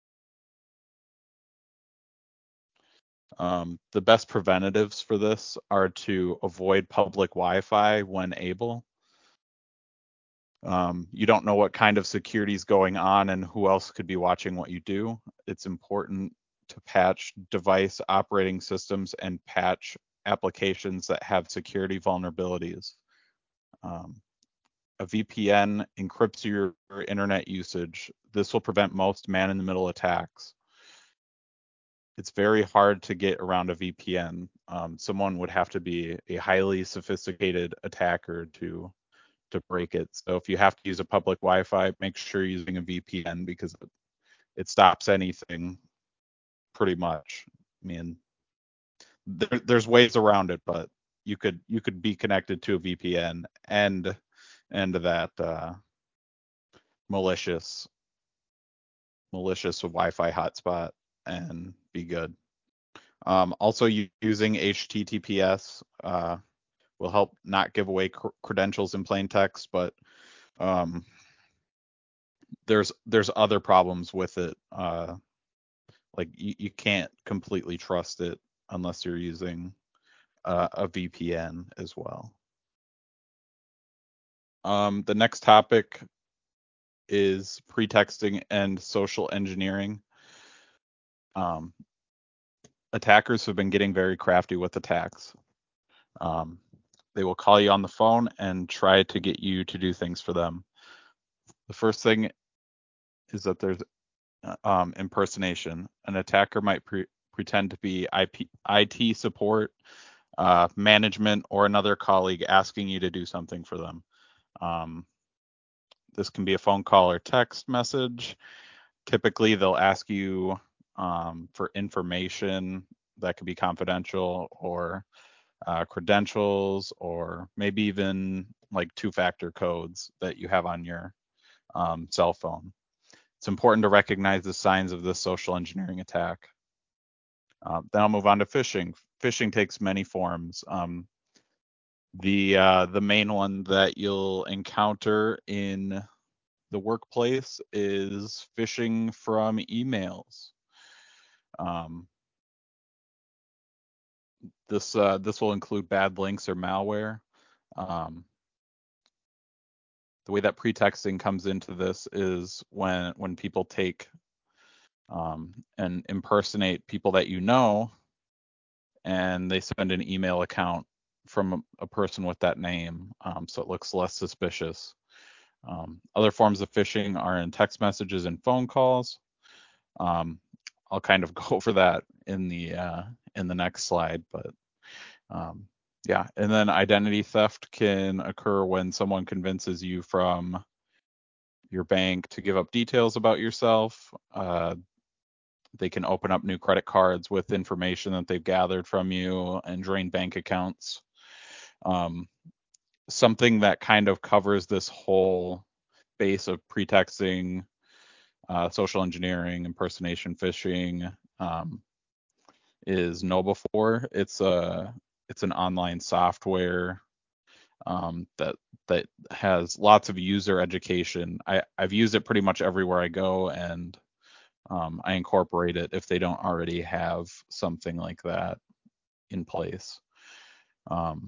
Um, the best preventatives for this are to avoid public Wi-Fi when able. Um, you don't know what kind of security is going on and who else could be watching what you do. It's important to patch device operating systems and patch applications that have security vulnerabilities. Um, a V P N encrypts your internet usage. This will prevent most man-in-the-middle attacks. It's very hard to get around a V P N. Um, someone would have to be a highly sophisticated attacker to to break it. So if you have to use a public Wi-Fi, make sure you're using a V P N because it, it stops anything pretty much. I mean, there, there's ways around it, but you could you could be connected to a V P N and and that uh, malicious malicious Wi-Fi hotspot and be good. Um, also, using H T T P S uh, will help not give away cr- credentials in plain text, but um, there's there's other problems with it. Uh, like you, you can't completely trust it unless you're using uh, a V P N as well. Um, the next topic is pretexting and social engineering. Um, attackers have been getting very crafty with attacks. Um, they will call you on the phone and try to get you to do things for them. The first thing is that there's um, impersonation. An attacker might pre- pretend to be I P, I T support, uh, management, or another colleague asking you to do something for them. Um, this can be a phone call or text message. Typically, they'll ask you um, for information that could be confidential, or uh, credentials, or maybe even like two-factor codes that you have on your um, cell phone. It's important to recognize the signs of this social engineering attack. Uh, then I'll move on to phishing. Phishing takes many forms. Um, the uh, the main one that you'll encounter in the workplace is phishing from emails. Um, this uh, this will include bad links or malware. Um, the way that pretexting comes into this is when when people take um, and impersonate people that you know, and they send an email account from a, a person with that name, um, so it looks less suspicious. Um, other forms of phishing are in text messages and phone calls. Um, I'll kind of go over that in the uh, in the next slide, but um, yeah. And then identity theft can occur when someone convinces you from your bank to give up details about yourself. Uh, they can open up new credit cards with information that they've gathered from you and drain bank accounts. Um, something that kind of covers this whole base of pretexting, uh, social engineering, impersonation, phishing, um, is KnowBe4. It's a it's an online software um, that that has lots of user education. I, I've used it pretty much everywhere I go, and um, I incorporate it if they don't already have something like that in place. Um,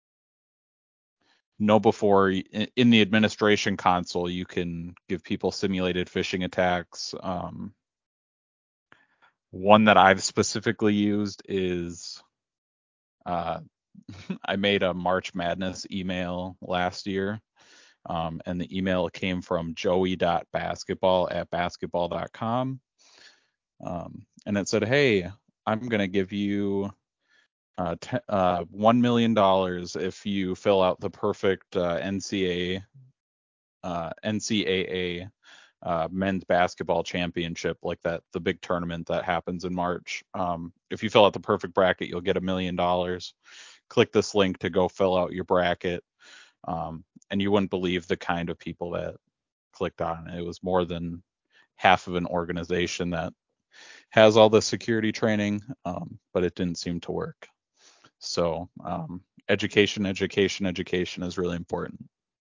KnowBe4, in, in the administration console, you can give people simulated phishing attacks. Um, one that I've specifically used is uh, I made a March Madness email last year, um, and the email came from joey.basketball at basketball dot com. Um, and it said, hey, I'm going to give you uh, t- uh, one million dollars if you fill out the perfect uh, N C A A, uh, N C A A uh, men's basketball championship, like that, the big tournament that happens in March. Um, if you fill out the perfect bracket, you'll get a million dollars. Click this link to go fill out your bracket. Um, and you wouldn't believe the kind of people that clicked on it. It was more than half of an organization that has all the security training, um, but it didn't seem to work. So um, education, education, education is really important.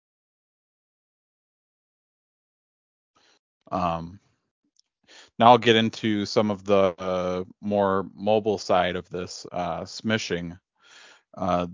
Um, now I'll get into some of the uh, more mobile side of this, uh, smishing. Uh,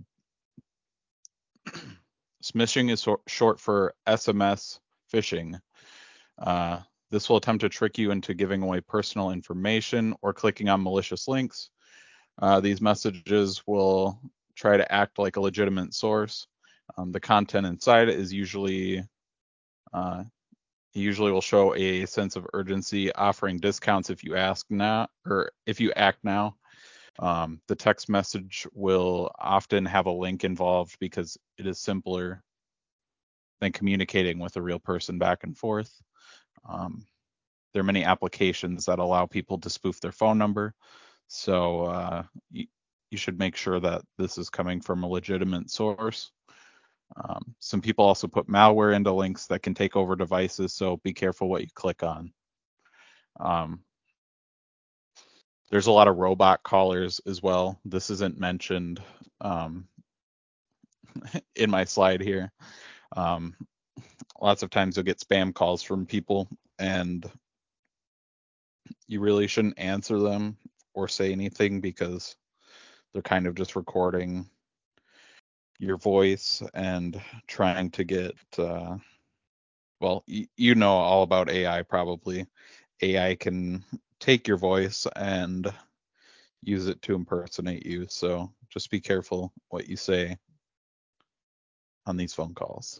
smishing is so- short for S M S phishing. Uh, this will attempt to trick you into giving away personal information or clicking on malicious links. Uh, these messages will try to act like a legitimate source. Um, the content inside is usually uh, usually will show a sense of urgency, offering discounts if you ask now or if you act now. Um, the text message will often have a link involved because it is simpler than communicating with a real person back and forth. Um, there are many applications that allow people to spoof their phone number, so uh, you, you should make sure that this is coming from a legitimate source. Um, some people also put malware into links that can take over devices, so be careful what you click on. Um, there's a lot of robot callers as well. This isn't mentioned um, in my slide here. Um, lots of times you'll get spam calls from people, and you really shouldn't answer them or say anything because they're kind of just recording your voice and trying to get, uh, well, y- you know all about A I probably. A I can take your voice and use it to impersonate you. So just be careful what you say on these phone calls.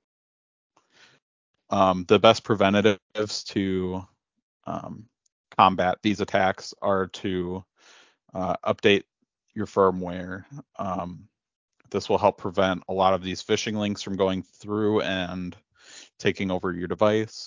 Um, the best preventatives to um, combat these attacks are to uh, update your firmware. Um, this will help prevent a lot of these phishing links from going through and taking over your device,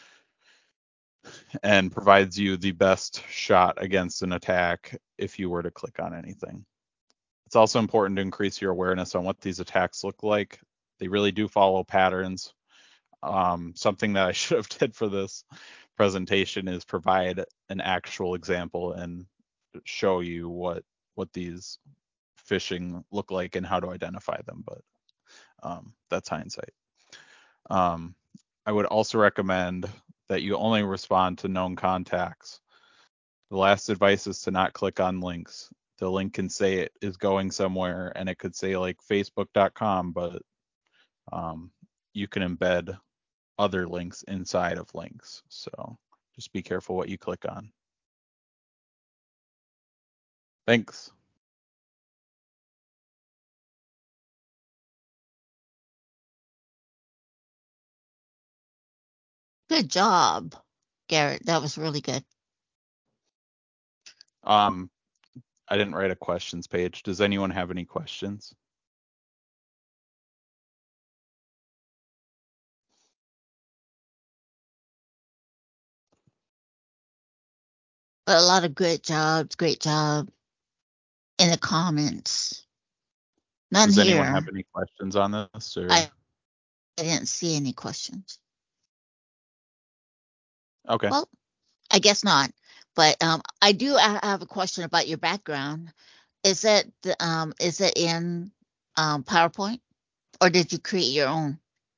and provides you the best shot against an attack if you were to click on anything. It's also important to increase your awareness on what these attacks look like. They really do follow patterns. Um, something that I should have did for this presentation is provide an actual example and show you what what these phishing look like and how to identify them, but um, that's hindsight. Um, I would also recommend that you only respond to known contacts. The last advice is to not click on links. The link can say it is going somewhere, and it could say like facebook dot com, but um, you can embed other links inside of links. So just be careful what you click on. Thanks. Good job, Garrett. That was really good. Um, I didn't write a questions page. Does anyone have any questions? A lot of good jobs, great job in the comments. None Does here. anyone have any questions on this? Or? I, I didn't see any questions. Okay. Well, I guess not. But um, I do I have a question about your background. Is it the, um is it in um PowerPoint, or did you create your own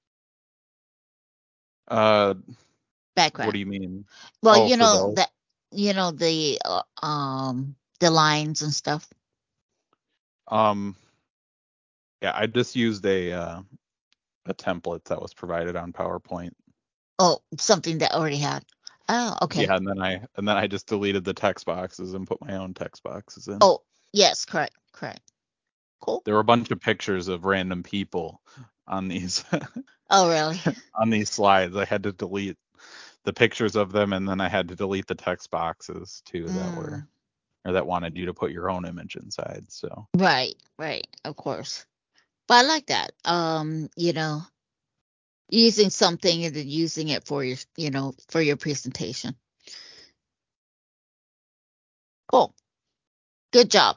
Uh, background? what do you mean? Well, oh, you for know those? that you know the uh, um the lines and stuff. Um, yeah, I just used a uh, a template that was provided on PowerPoint. Oh, something that already had. Oh, okay. Yeah, and then I and then I just deleted the text boxes and put my own text boxes in. Oh, yes, correct, correct. Cool. There were a bunch of pictures of random people on these. Oh, really? on these slides, I had to delete the pictures of them, and then I had to delete the text boxes too Mm. that were or that wanted you to put your own image inside. So Right, right, of course. But I like that. Um, you know, using something and then using it for your, you know, for your presentation. Cool. Good job.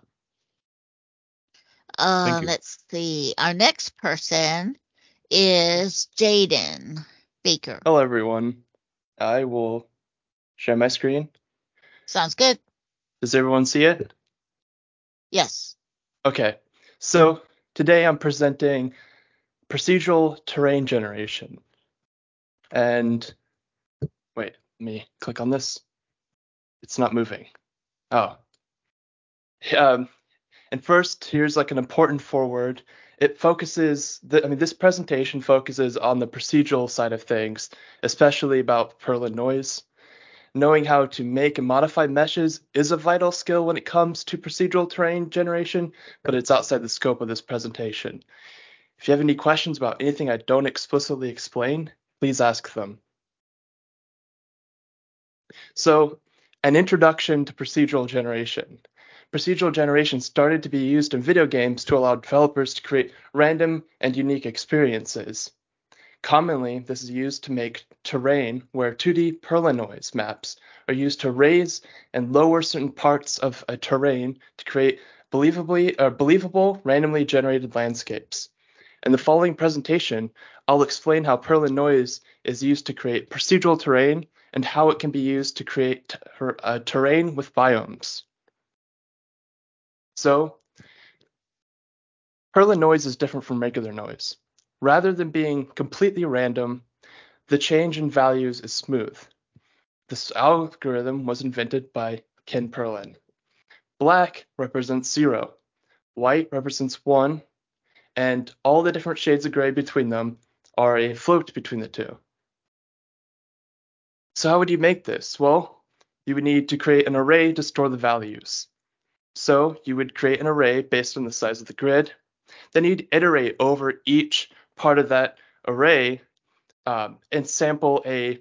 Thank Uh, you. let's see. Our next person is Jaden Baker. Hello, everyone. I will share my screen. Sounds good. Does everyone see it? Yes. Okay. So today I'm presenting procedural terrain generation. And wait, let me click on this. It's not moving. Oh. Um, and first, here's like an important foreword. It focuses, the, I mean, this presentation focuses on the procedural side of things, especially about Perlin noise. Knowing how to make and modify meshes is a vital skill when it comes to procedural terrain generation, but it's outside the scope of this presentation. If you have any questions about anything I don't explicitly explain, please ask them. So, an introduction to procedural generation. Procedural generation started to be used in video games to allow developers to create random and unique experiences. Commonly, this is used to make terrain where two D Perlin noise maps are used to raise and lower certain parts of a terrain to create believably uh, believable randomly generated landscapes. In the following presentation, I'll explain how Perlin noise is used to create procedural terrain and how it can be used to create ter uh, terrain with biomes. So, Perlin noise is different from regular noise. Rather than being completely random, the change in values is smooth. This algorithm was invented by Ken Perlin. Black represents zero, white represents one, and all the different shades of gray between them are a float between the two. So how would you make this? Well, you would need to create an array to store the values. So you would create an array based on the size of the grid. Then you'd iterate over each part of that array um, and sample a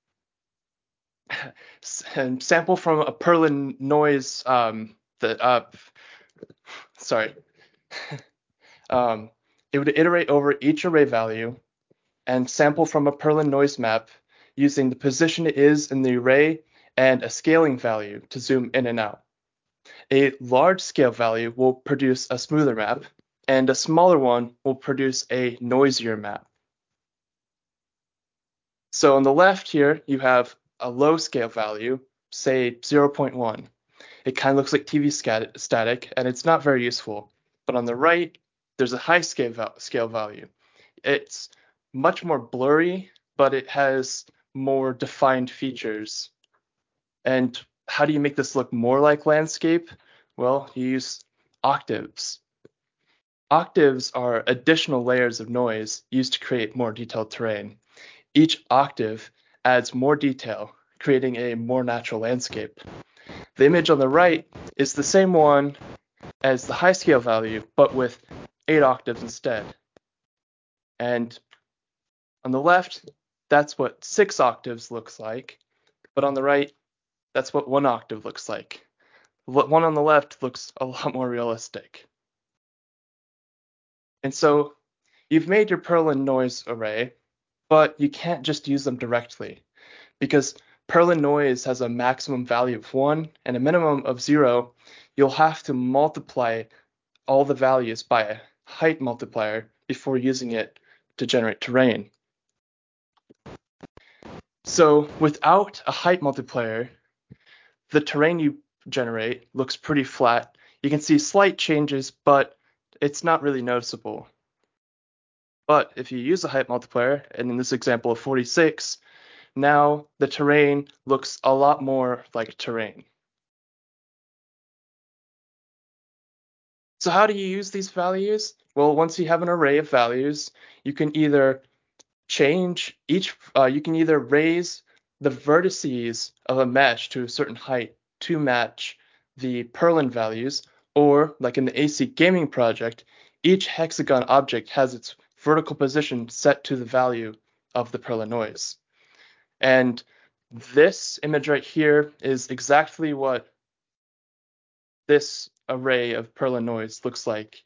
and sample from a Perlin noise um, that uh, sorry. um, it would iterate over each array value and sample from a Perlin noise map using the position it is in the array and a scaling value to zoom in and out. A large scale value will produce a smoother map, and a smaller one will produce a noisier map. So on the left here, you have a low scale value, say zero point one. It kind of looks like T V scat static, and it's not very useful. But on the right, there's a high scale, val scale value. It's much more blurry, but it has more defined features. And how do you make this look more like landscape? Well, you use octaves. Octaves are additional layers of noise used to create more detailed terrain. Each octave adds more detail, creating a more natural landscape. The image on the right is the same one as the high scale value, but with eight octaves instead. And on the left, that's what six octaves looks like, but on the right, that's what one octave looks like. The one on the left looks a lot more realistic. And so you've made your Perlin noise array, but you can't just use them directly, because Perlin noise has a maximum value of one and a minimum of zero. You'll have to multiply all the values by a height multiplier before using it to generate terrain. So without a height multiplier, the terrain you generate looks pretty flat. You can see slight changes, but it's not really noticeable. But if you use a height multiplier, and in this example of forty-six, now the terrain looks a lot more like terrain. So how do you use these values? Well, once you have an array of values, you can either change each, uh, you can either raise the vertices of a mesh to a certain height to match the Perlin values, or like in the A C gaming project, each hexagon object has its vertical position set to the value of the Perlin noise. And this image right here is exactly what this array of Perlin noise looks like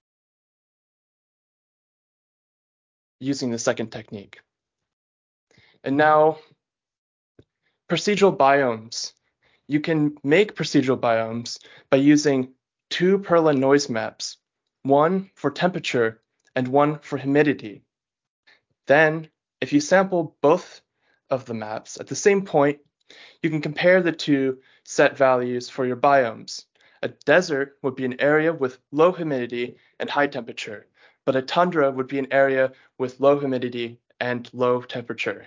using the second technique. And now, procedural biomes. You can make procedural biomes by using two Perlin noise maps, one for temperature and one for humidity. Then, if you sample both of the maps at the same point, you can compare the two set values for your biomes. A desert would be an area with low humidity and high temperature, but a tundra would be an area with low humidity and low temperature.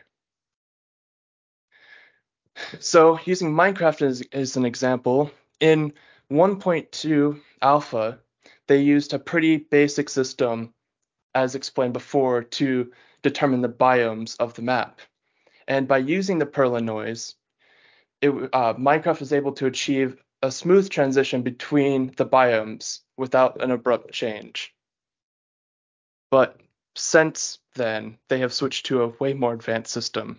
So using Minecraft as, as an example, in one point two alpha, they used a pretty basic system, as explained before, to determine the biomes of the map. And by using the Perlin noise, it, uh, Minecraft was able to achieve a smooth transition between the biomes without an abrupt change. But since then, they have switched to a way more advanced system.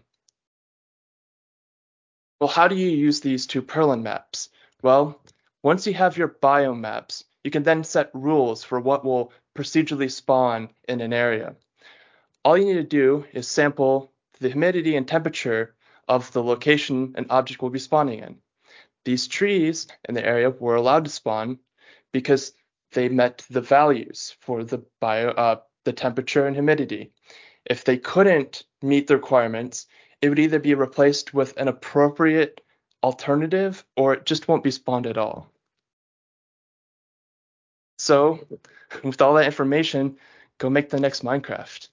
Well, how do you use these two Perlin maps? Well, once you have your biome maps, you can then set rules for what will procedurally spawn in an area. All you need to do is sample the humidity and temperature of the location an object will be spawning in. These trees in the area were allowed to spawn because they met the values for the bio, uh, the temperature and humidity. If they couldn't meet the requirements, it would either be replaced with an appropriate alternative or it just won't be spawned at all. So, with all that information, go make the next Minecraft.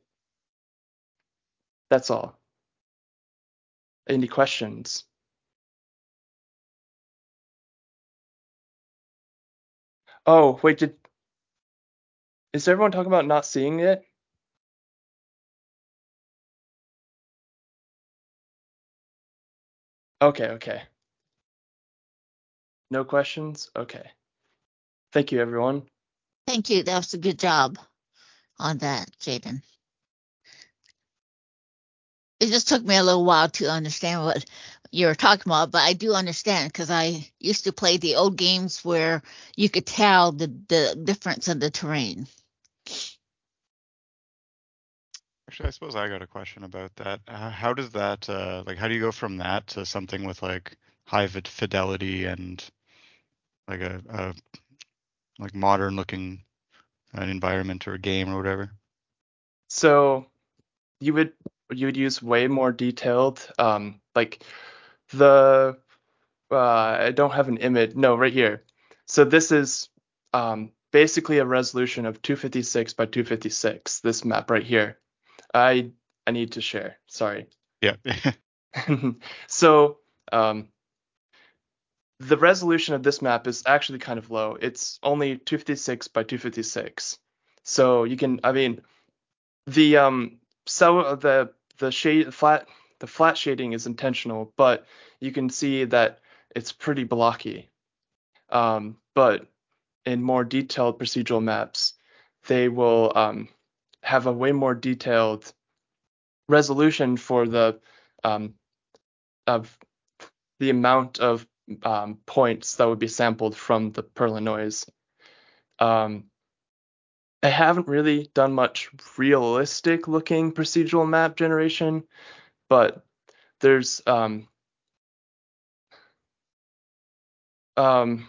That's all. Any questions? Oh, wait, did is everyone talking about not seeing it? Okay, okay. No questions? Okay. Thank you, everyone. Thank you. That was a good job on that, Jaden. It just took me a little while to understand what you were talking about, but I do understand because I used to play the old games where you could tell the, the difference in the terrain. Actually, I suppose I got a question about that. Uh, how does that, uh, like, how do you go from that to something with like high fid- fidelity and like a, a like modern looking an environment or a game or whatever? So you would you would use way more detailed, um, like the uh, I don't have an image. No, right here. So this is um, basically a resolution of two fifty-six by two fifty-six. This map right here. I I need to share. Sorry. Yeah. So um, the resolution of this map is actually kind of low. It's only two fifty-six by two fifty-six. So you can, I mean, the um, so the the shade flat the flat shading is intentional, but you can see that it's pretty blocky. Um, but in more detailed procedural maps, they will um, have a way more detailed resolution for the um, of the amount of um, points that would be sampled from the Perlin noise. Um, I haven't really done much realistic looking procedural map generation, but there's um, um,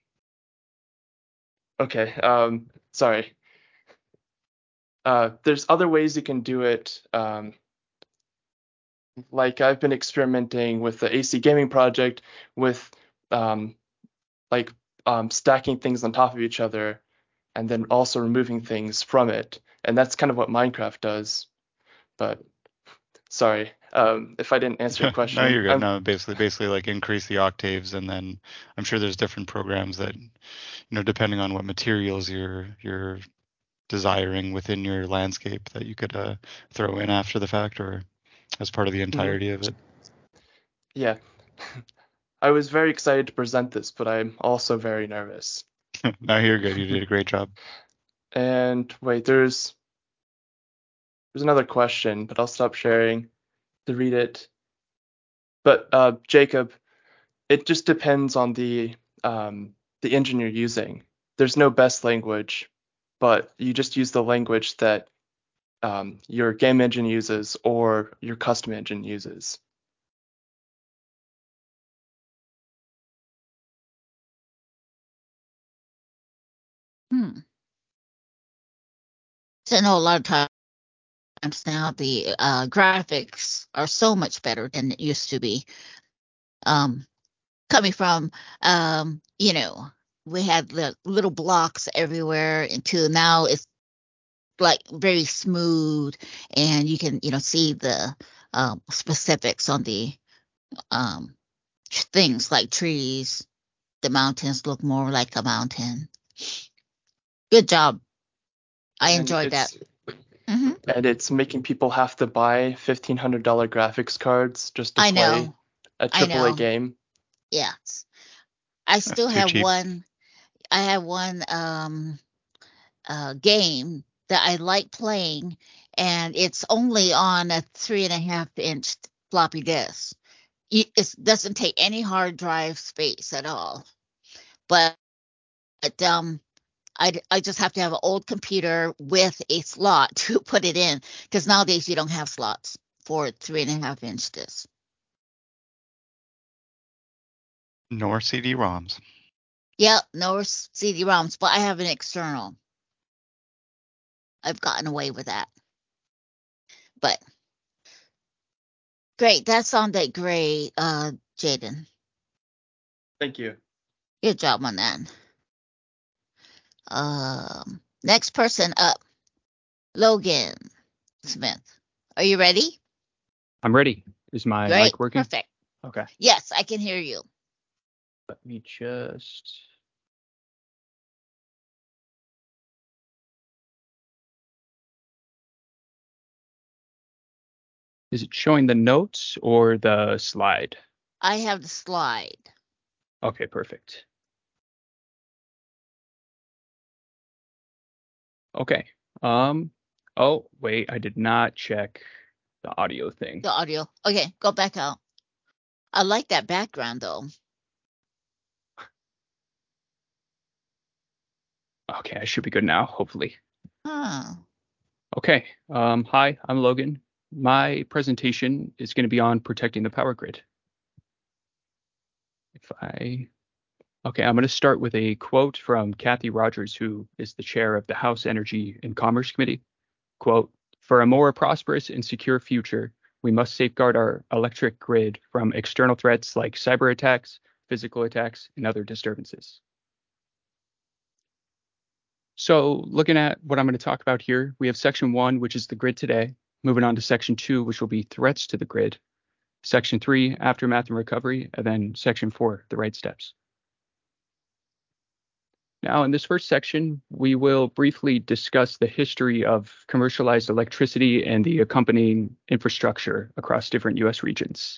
okay, um, sorry. Uh, there's other ways you can do it. Um, like I've been experimenting with the A C Gaming project with um, like um, stacking things on top of each other and then also removing things from it. And that's kind of what Minecraft does. But sorry um, if I didn't answer your question. No, you're good. I'm- No, basically, basically like increase the octaves, and then I'm sure there's different programs that, you know, depending on what materials you're you're desiring within your landscape, that you could uh, throw in after the fact or as part of the entirety of it. Yeah. I was very excited to present this, but I'm also very nervous. No, you're good. You did a great job. And wait, there's there's another question, but I'll stop sharing to read it. But uh, Jacob, it just depends on the um, the engine you're using. There's no best language, but you just use the language that um, your game engine uses or your custom engine uses. Hmm. So I know a lot of times now the uh, graphics are so much better than it used to be. Um, coming from, um, you know, we had the little blocks everywhere until now it's like very smooth and you can, you know, see the um, specifics on the um, things like trees. The mountains look more like a mountain. Good job. I And enjoyed that. it's- hmm And it's making people have to buy fifteen hundred dollars graphics cards just to I play know. a I triple A know. game. Yes. I still Too have cheap. one. I have one um, uh, game that I like playing, and it's only on a three and a half inch floppy disk. It it doesn't take any hard drive space at all. But um, I, I just have to have an old computer with a slot to put it in, because nowadays you don't have slots for three and a half inch discs. Nor C D ROMs. Yeah, no C D ROMs, but I have an external. I've gotten away with that. But great, that sounded great, uh, Jaden. Thank you. Good job on that. Um, next person up, Logan Smith. Are you ready? I'm ready. Is my Great, mic working? perfect. Okay. Yes, I can hear you. Let me just. Is it showing the notes or the slide? I have the slide. Okay, perfect. Okay. Um. Oh, wait. I did not check the audio thing. The audio. Okay, go back out. I like that background though. Okay, I should be good now, hopefully. Huh. Okay. Um. Hi, I'm Logan. My presentation is going to be on protecting the power grid. If I Okay, I'm going to start with a quote from Kathy Rogers, who is the chair of the House Energy and Commerce Committee. Quote, "For a more prosperous and secure future, we must safeguard our electric grid from external threats like cyber attacks, physical attacks, and other disturbances." So looking at what I'm going to talk about here, we have section one, which is the grid today. Moving on to section two, which will be threats to the grid. Section three, aftermath and recovery, and then section four, the right steps. Now, in this first section, we will briefly discuss the history of commercialized electricity and the accompanying infrastructure across different U S regions.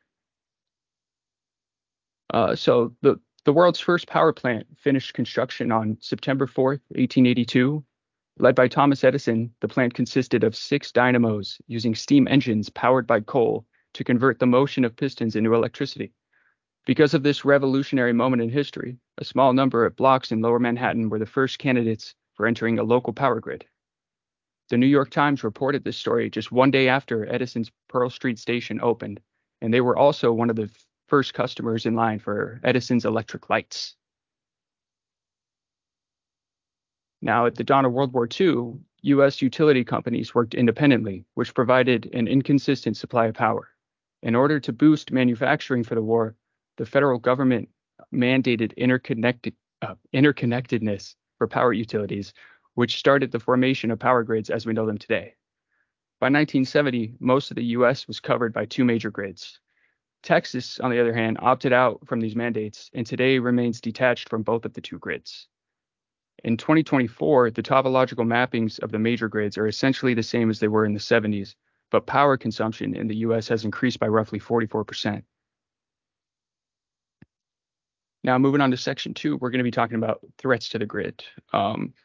Uh, so the, the world's first power plant finished construction on September fourth, eighteen eighty-two. Led by Thomas Edison, the plant consisted of six dynamos using steam engines powered by coal to convert the motion of pistons into electricity. Because of this revolutionary moment in history, a small number of blocks in Lower Manhattan were the first candidates for entering a local power grid. The New York Times reported this story just one day after Edison's Pearl Street station opened, and they were also one of the first customers in line for Edison's electric lights. Now, at the dawn of World War Two, U S utility companies worked independently, which provided an inconsistent supply of power. In order to boost manufacturing for the war, the federal government mandated interconnected, uh, interconnectedness for power utilities, which started the formation of power grids as we know them today. By nineteen seventy, most of the U S was covered by two major grids. Texas, on the other hand, opted out from these mandates and today remains detached from both of the two grids. In twenty twenty-four, the topological mappings of the major grids are essentially the same as they were in the seventies, but power consumption in the U S has increased by roughly forty-four percent. Now, moving on to section two, we're going to be talking about threats to the grid. Um,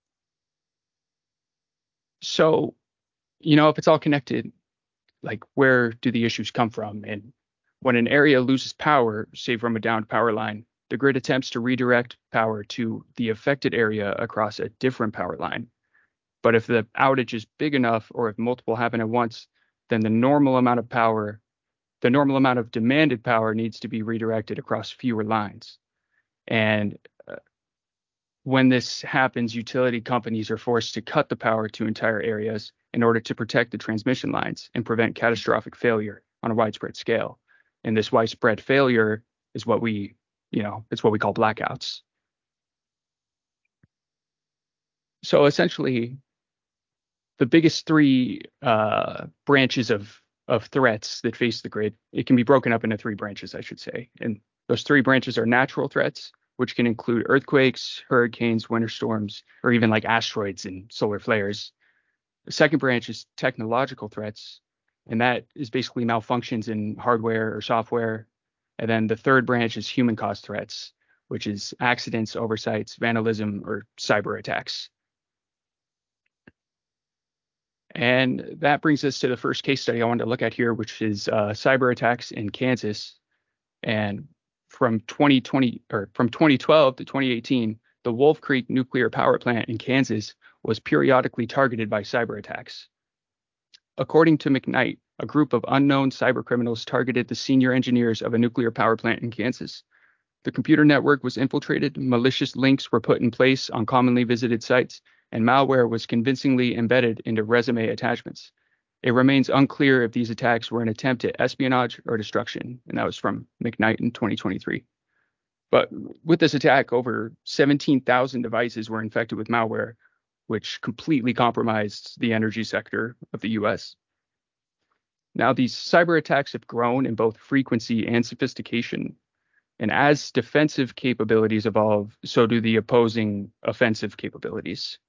so, you know, if it's all connected, like where do the issues come from? And when an area loses power, say from a downed power line, the grid attempts to redirect power to the affected area across a different power line. But if the outage is big enough or if multiple happen at once, then the normal amount of power, the normal amount of demanded power needs to be redirected across fewer lines. And uh, when this happens, utility companies are forced to cut the power to entire areas in order to protect the transmission lines and prevent catastrophic failure on a widespread scale. And this widespread failure is what we, you know, it's what we call blackouts. So essentially, the biggest three uh, branches of of threats that face the grid, it can be broken up into three branches, I should say. And those three branches are natural threats, which can include earthquakes, hurricanes, winter storms, or even like asteroids and solar flares. The second branch is technological threats, and that is basically malfunctions in hardware or software. And then the third branch is human caused threats, which is accidents, oversights, vandalism, or cyber attacks. And that brings us to the first case study I wanted to look at here, which is uh, cyber attacks in Kansas. And from twenty twenty or from twenty twelve to twenty eighteen, the Wolf Creek nuclear power plant in Kansas was periodically targeted by cyber attacks. According to McKnight, a group of unknown cyber criminals targeted the senior engineers of a nuclear power plant in Kansas. The computer network was infiltrated, malicious links were put in place on commonly visited sites, and malware was convincingly embedded into resume attachments. It remains unclear if these attacks were an attempt at espionage or destruction, and that was from McKnight in twenty twenty-three. But with this attack, over seventeen thousand devices were infected with malware, which completely compromised the energy sector of the U S. Now, these cyber attacks have grown in both frequency and sophistication. And as defensive capabilities evolve, so do the opposing offensive capabilities.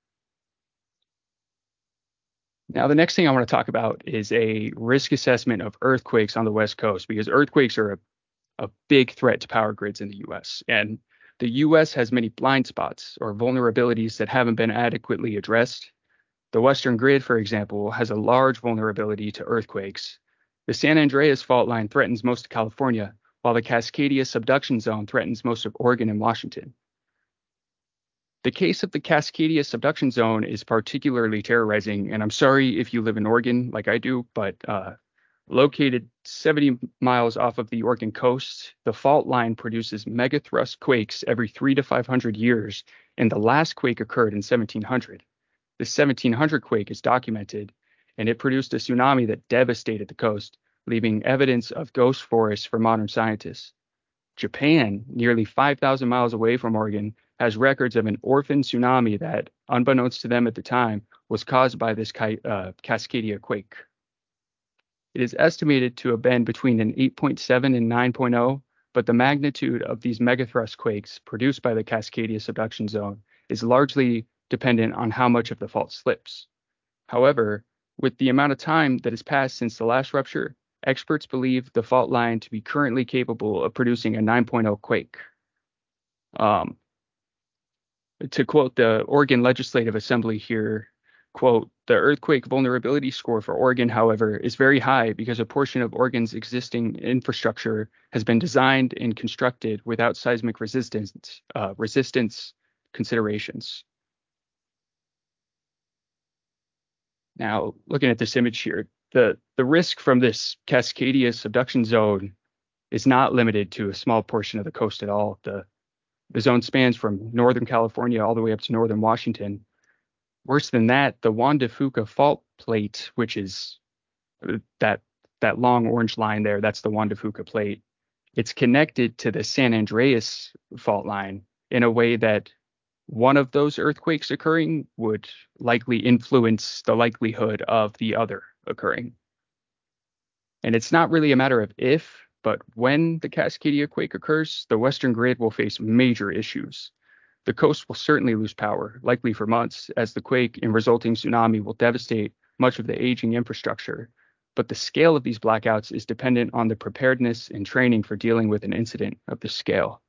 Now, the next thing I want to talk about is a risk assessment of earthquakes on the West Coast, because earthquakes are a, a big threat to power grids in the U S. And the U S has many blind spots or vulnerabilities that haven't been adequately addressed. The Western Grid, for example, has a large vulnerability to earthquakes. The San Andreas fault line threatens most of California, while the Cascadia subduction zone threatens most of Oregon and Washington. The case of the Cascadia subduction zone is particularly terrorizing, and I'm sorry if you live in Oregon like I do, but uh, located seventy miles off of the Oregon coast, the fault line produces megathrust quakes every three to five hundred years, and the last quake occurred in seventeen hundred. The seventeen hundred quake is documented, and it produced a tsunami that devastated the coast, leaving evidence of ghost forests for modern scientists. Japan, nearly five thousand miles away from Oregon, has records of an orphan tsunami that, unbeknownst to them at the time, was caused by this uh, Cascadia quake. It is estimated to have been between an eight point seven and nine point oh, but the magnitude of these megathrust quakes produced by the Cascadia subduction zone is largely dependent on how much of the fault slips. However, with the amount of time that has passed since the last rupture, experts believe the fault line to be currently capable of producing a nine point oh quake. Um, to quote the Oregon Legislative Assembly here, quote, the earthquake vulnerability score for Oregon, however, is very high because a portion of Oregon's existing infrastructure has been designed and constructed without seismic resistance, uh, resistance considerations. Now, looking at this image here, the, the risk from this Cascadia subduction zone is not limited to a small portion of the coast at all. The, the zone spans from northern California all the way up to northern Washington. Worse than that, the Juan de Fuca fault plate, which is that that long orange line there, that's the Juan de Fuca plate. It's connected to the San Andreas fault line in a way that one of those earthquakes occurring would likely influence the likelihood of the other occurring. And it's not really a matter of if, but when the Cascadia quake occurs, the Western Grid will face major issues. The coast will certainly lose power, likely for months, as the quake and resulting tsunami will devastate much of the aging infrastructure. But the scale of these blackouts is dependent on the preparedness and training for dealing with an incident of this scale.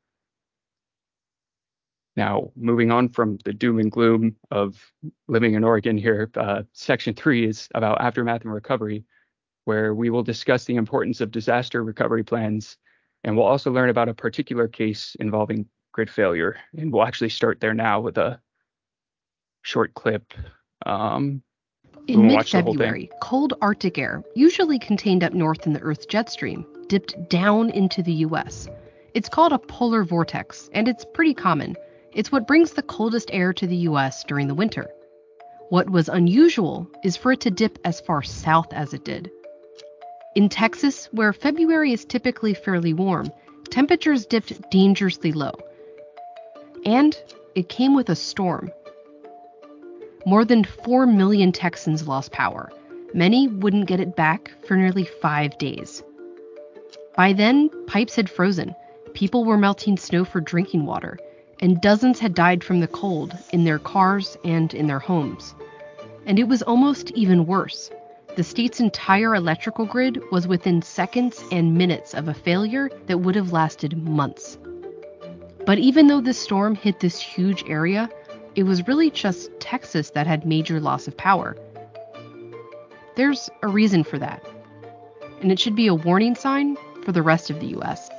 Now, moving on from the doom and gloom of living in Oregon here, uh, section three is about aftermath and recovery, where we will discuss the importance of disaster recovery plans, and we'll also learn about a particular case involving grid failure. And we'll actually start there now with a short clip. Um, in mid-February, cold Arctic air, usually contained up north in the Earth's jet stream, dipped down into the U S. It's called a polar vortex, and it's pretty common. It's what brings the coldest air to the U S during the winter. What was unusual is for it to dip as far south as it did. In Texas, where February is typically fairly warm, temperatures dipped dangerously low. And it came with a storm. More than four million Texans lost power. Many wouldn't get it back for nearly five days. By then, pipes had frozen, people were melting snow for drinking water, and dozens had died from the cold in their cars and in their homes. And it was almost even worse. The state's entire electrical grid was within seconds and minutes of a failure that would have lasted months. But even though this storm hit this huge area, it was really just Texas that had major loss of power. There's a reason for that, and it should be a warning sign for the rest of the U S.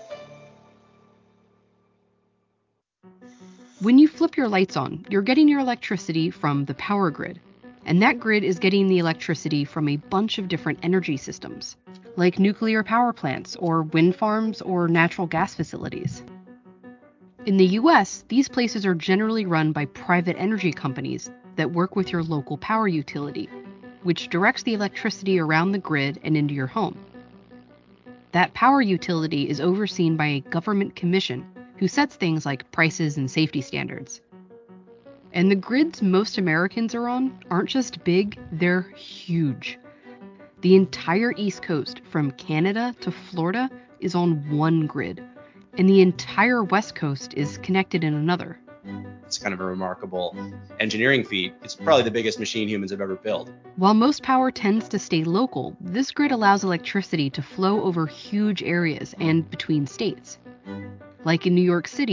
When you flip your lights on, you're getting your electricity from the power grid, and that grid is getting the electricity from a bunch of different energy systems, like nuclear power plants or wind farms or natural gas facilities. In the U S, these places are generally run by private energy companies that work with your local power utility, which directs the electricity around the grid and into your home. That power utility is overseen by a government commission who sets things like prices and safety standards. And the grids most Americans are on aren't just big, they're huge. The entire East Coast, from Canada to Florida, is on one grid, and the entire West Coast is connected in another. It's kind of a remarkable engineering feat. It's probably the biggest machine humans have ever built. While most power tends to stay local, this grid allows electricity to flow over huge areas and between states. Like in New York City,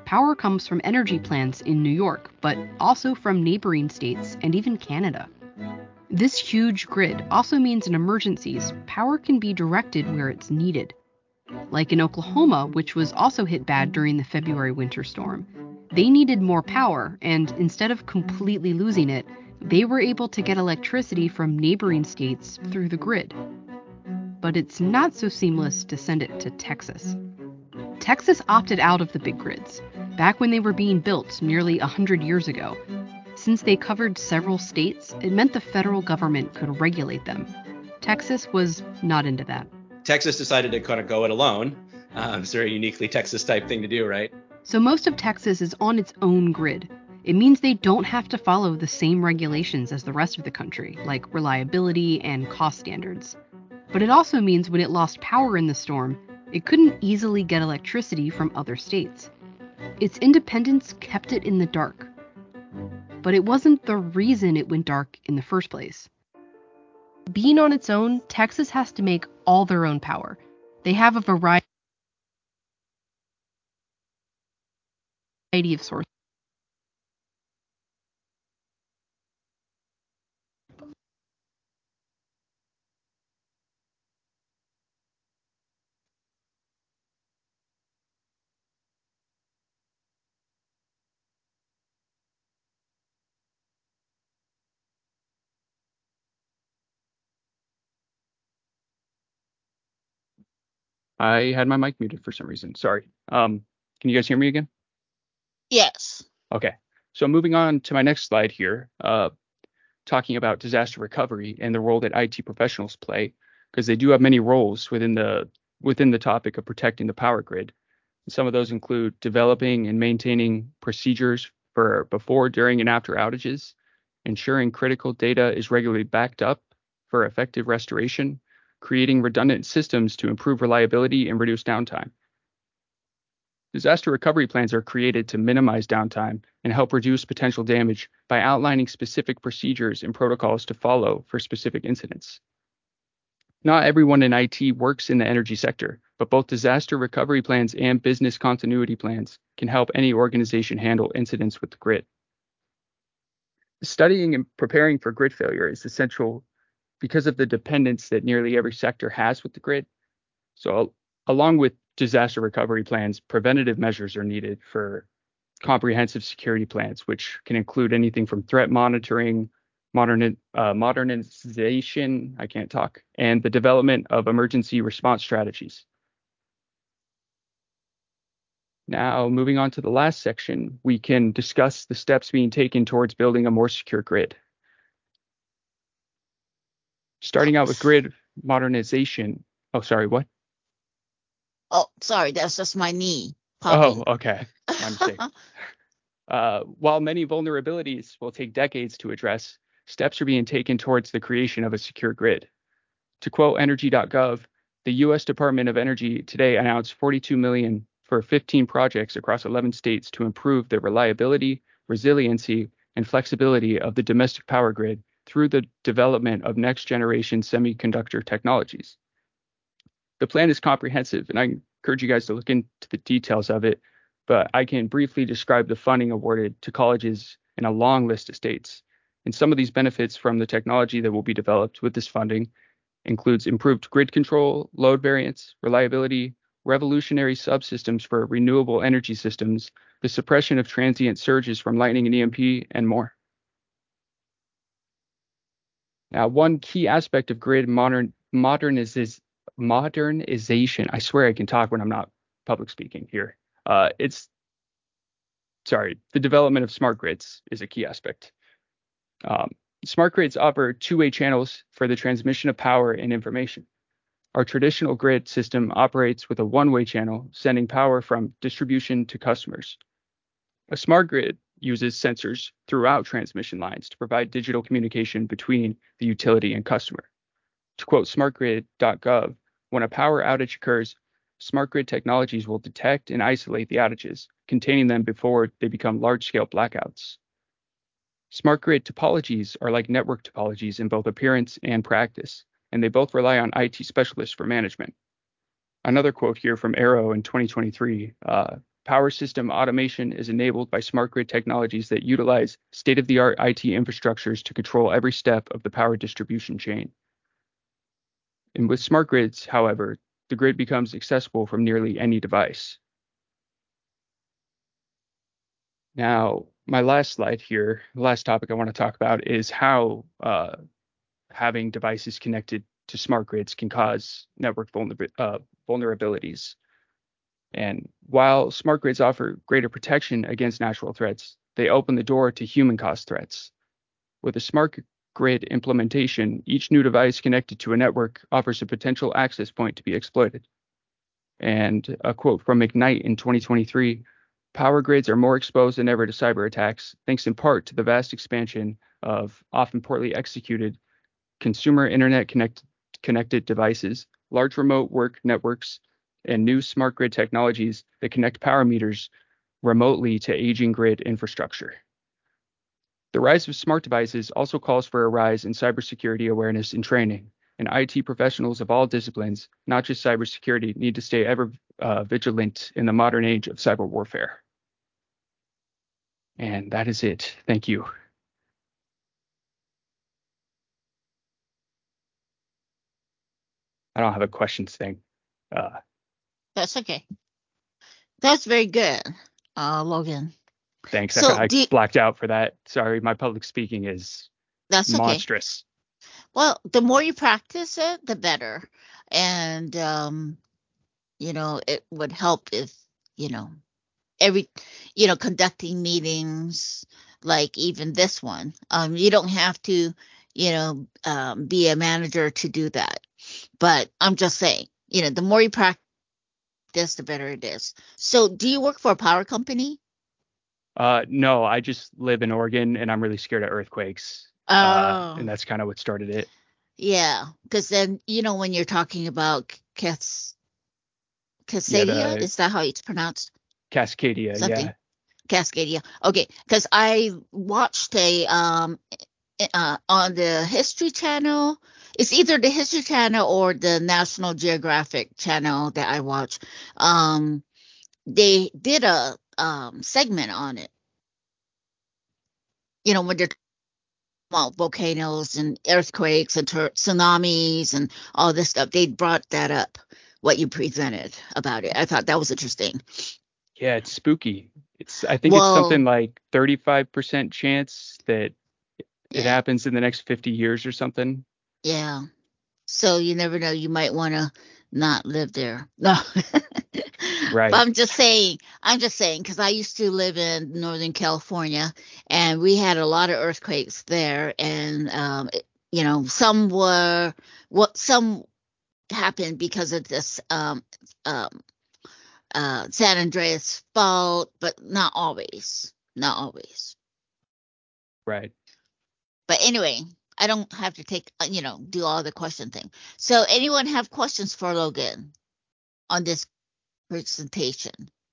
power comes from energy plants in New York, but also from neighboring states and even Canada. This huge grid also means in emergencies, power can be directed where it's needed. Like in Oklahoma, which was also hit bad during the February winter storm. They needed more power, and instead of completely losing it, they were able to get electricity from neighboring states through the grid. But it's not so seamless to send it to Texas. Texas opted out of the big grids, back when they were being built nearly one hundred years ago. Since they covered several states, it meant the federal government could regulate them. Texas was not into that. Texas decided to kind of go it alone. Um, it's a very uniquely Texas type thing to do, right? So most of Texas is on its own grid. It means they don't have to follow the same regulations as the rest of the country, like reliability and cost standards. But it also means when it lost power in the storm, it couldn't easily get electricity from other states. Its independence kept it in the dark. But it wasn't the reason it went dark in the first place. Being on its own, Texas has to make all their own power. They have a variety of sources. I had my mic muted for some reason. Sorry. Um, can you guys hear me again? Yes. Okay. So moving on to my next slide here, uh, talking about disaster recovery and the role that I T professionals play, because they do have many roles within the within the topic of protecting the power grid. Some of those include developing and maintaining procedures for before, during, and after outages, ensuring critical data is regularly backed up for effective restoration, creating redundant systems to improve reliability and reduce downtime. Disaster recovery plans are created to minimize downtime and help reduce potential damage by outlining specific procedures and protocols to follow for specific incidents. Not everyone in I T works in the energy sector, but both disaster recovery plans and business continuity plans can help any organization handle incidents with the grid. Studying and preparing for grid failure is essential because of the dependence that nearly every sector has with the grid. So along with disaster recovery plans, preventative measures are needed for comprehensive security plans, which can include anything from threat monitoring, modern, uh, modernization, I can't talk, and the development of emergency response strategies. Now, moving on to the last section, we can discuss the steps being taken towards building a more secure grid. Starting out with grid modernization. Oh, sorry, what? Oh, sorry, that's just my knee popping. Oh, okay. My mistake. uh, while many vulnerabilities will take decades to address, steps are being taken towards the creation of a secure grid. To quote energy dot gov, the U S Department of Energy today announced forty-two million dollars for fifteen projects across eleven states to improve the reliability, resiliency, and flexibility of the domestic power grid through the development of next-generation semiconductor technologies. The plan is comprehensive, and I encourage you guys to look into the details of it, but I can briefly describe the funding awarded to colleges in a long list of states. And some of these benefits from the technology that will be developed with this funding includes improved grid control, load variance, reliability, revolutionary subsystems for renewable energy systems, the suppression of transient surges from lightning and E M P, and more. Now, one key aspect of grid modern modernization, modernization, I swear I can talk when I'm not public speaking here. Uh, it's, sorry, the development of smart grids is a key aspect. Um, smart grids offer two-way channels for the transmission of power and information. Our traditional grid system operates with a one-way channel, sending power from distribution to customers. A smart grid uses sensors throughout transmission lines to provide digital communication between the utility and customer. To quote smart grid dot gov, when a power outage occurs, smart grid technologies will detect and isolate the outages, containing them before they become large-scale blackouts. Smart grid topologies are like network topologies in both appearance and practice, and they both rely on I T specialists for management. Another quote here from Arrow in twenty twenty-three, uh, power system automation is enabled by smart grid technologies that utilize state-of-the-art I T infrastructures to control every step of the power distribution chain. And with smart grids, however, the grid becomes accessible from nearly any device. Now, my last slide here, the last topic I want to talk about is how uh, having devices connected to smart grids can cause network vulner- uh, vulnerabilities. And while smart grids offer greater protection against natural threats, they open the door to human-caused threats. With a smart grid implementation, each new device connected to a network offers a potential access point to be exploited. And a quote from McKnight in twenty twenty-three, power grids are more exposed than ever to cyber attacks, thanks in part to the vast expansion of often poorly executed consumer internet connect, connected devices, large remote work networks, and new smart grid technologies that connect power meters remotely to aging grid infrastructure. The rise of smart devices also calls for a rise in cybersecurity awareness and training, and I T professionals of all disciplines, not just cybersecurity, need to stay ever uh, vigilant in the modern age of cyber warfare. And that is it. Thank you. I don't have a questions thing. Uh, That's okay. That's very good, uh, Logan. Thanks. So I, I do you, blacked out for that. Sorry, my public speaking is that's okay. monstrous. Well, the more you practice it, the better. And, um, you know, it would help if, you know, every, you know, conducting meetings, like even this one, um, you don't have to, you know, um, be a manager to do that. But I'm just saying, you know, the more you practice, the better it is. So do you work for a power company? Uh, no, I just live in Oregon and I'm really scared of earthquakes. Oh. Uh, and that's kind of what started it. Yeah, because then, you know, when you're talking about Cas- Cascadia, Yeah, the- is that how it's pronounced? Cascadia, Something. yeah. Cascadia. Okay, because I watched a um uh, on the History Channel. It's either the History Channel or the National Geographic Channel that I watch. Um, they did a um segment on it. You know, when they're talking about volcanoes and earthquakes and tur- tsunamis and all this stuff, they brought that up. What you presented about it, I thought that was interesting. Yeah, it's spooky. It's I think well, it's something like thirty-five percent chance that it yeah. happens in the next fifty years or something. Yeah. So you never know. You might want to not live there. No. Right. But I'm just saying, I'm just saying, because I used to live in Northern California and we had a lot of earthquakes there. And, um, it, you know, some were, what some happened because of this um, um, uh, San Andreas fault, but not always. Not always. Right. But anyway, I don't have to take, you know, do all the question thing. So anyone have questions for Logan on this presentation?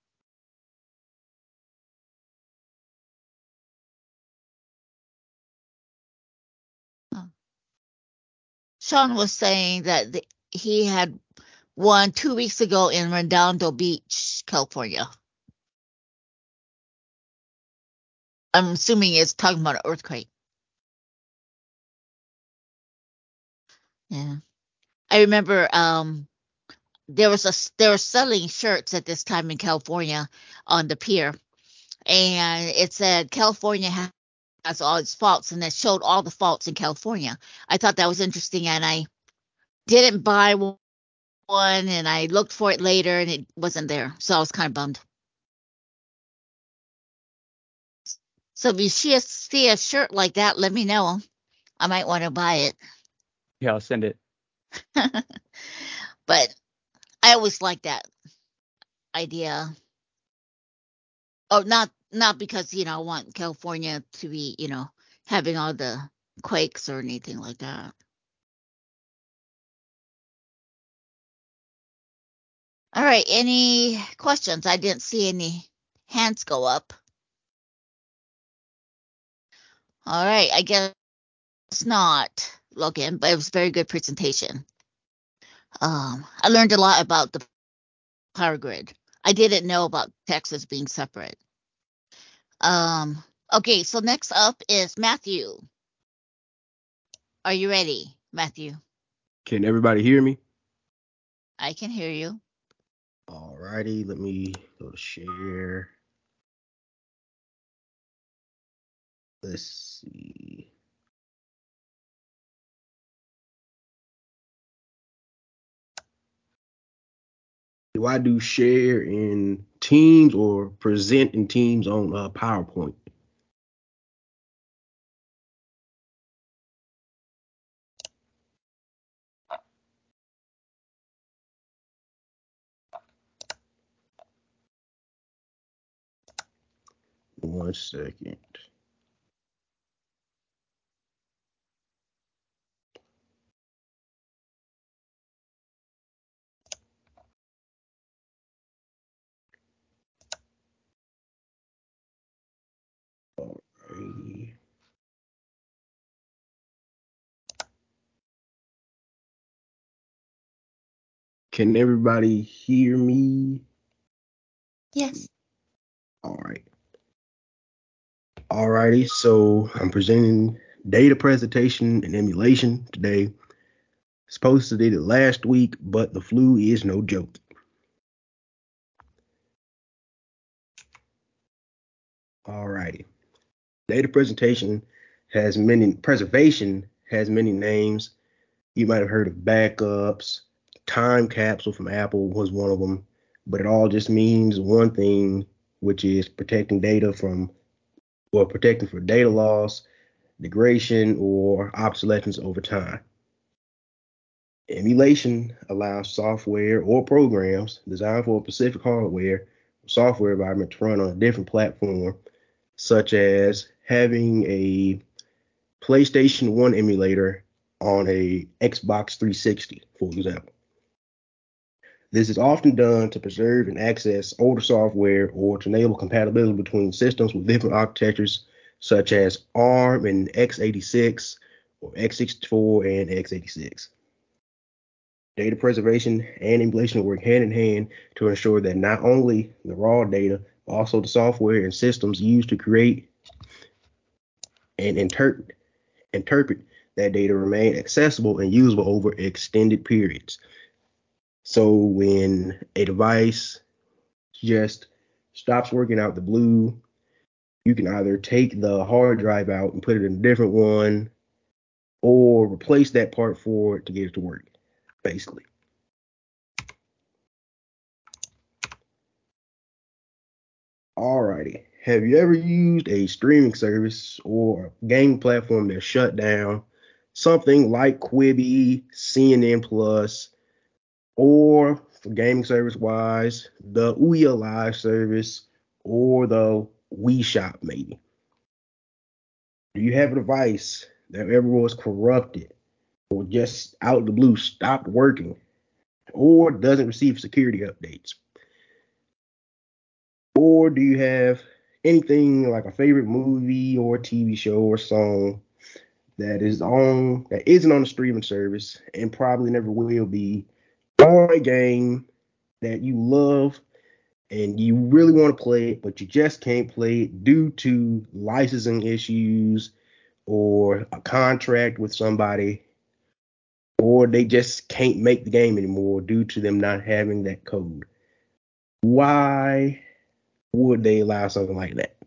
Oh. Sean was saying that the, he had one two weeks ago in Redondo Beach, California. I'm assuming it's talking about an earthquake. Yeah. I remember um there was a they were selling shirts at this time in California on the pier, and it said California has has all its faults, and it showed all the faults in California. I thought that was interesting, and I didn't buy one, and I looked for it later, and it wasn't there, so I was kind of bummed. So if you see a, see a shirt like that, let me know. I might want to buy it. Yeah, I'll send it. But I always like that idea. Oh, not not because, you know, I want California to be, you know, having all the quakes or anything like that. All right, any questions? I didn't see any hands go up. All right, I guess not, Logan, but it was a very good presentation. Um, I learned a lot about the power grid. I didn't know about Texas being separate. Um, okay, so next up is Matthew. Are you ready, Matthew? Can everybody hear me? I can hear you. Alrighty, let me go to share. Let's see. Do I do share in Teams or present in Teams on uh, PowerPoint? One second. Alrighty. Can everybody hear me? Yes. All right. Alrighty, so I'm presenting data presentation and emulation today. Supposed to did it last week, but the flu is no joke. Alrighty. Data presentation has many, preservation has many names. You might have heard of backups. Time capsule from Apple was one of them, but it all just means one thing, which is protecting data from, or protecting for data loss, degradation, or obsolescence over time. Emulation allows software or programs designed for a specific hardware or software environment to run on a different platform, such as having a PlayStation one emulator on a Xbox three sixty, for example. This is often done to preserve and access older software or to enable compatibility between systems with different architectures, such as ARM and x eighty-six or x sixty-four and x eighty-six. Data preservation and emulation work hand in hand to ensure that not only the raw data, but also the software and systems used to create and interpret, interpret that data remain accessible and usable over extended periods. So when a device just stops working out the blue, you can either take the hard drive out and put it in a different one or replace that part for it to get it to work, basically. Alrighty. Have you ever used a streaming service or a game platform that shut down? Something like Quibi, C N N Plus, or for gaming service wise, the Ouya Live service or the Wii Shop maybe. Do you have a device that ever was corrupted or just out of the blue stopped working or doesn't receive security updates? Or do you have anything like a favorite movie or T V show or song that is on that isn't on a streaming service and probably never will be, or a game that you love and you really want to play it, but you just can't play it due to licensing issues or a contract with somebody, or they just can't make the game anymore due to them not having that code? Why would they allow something like that?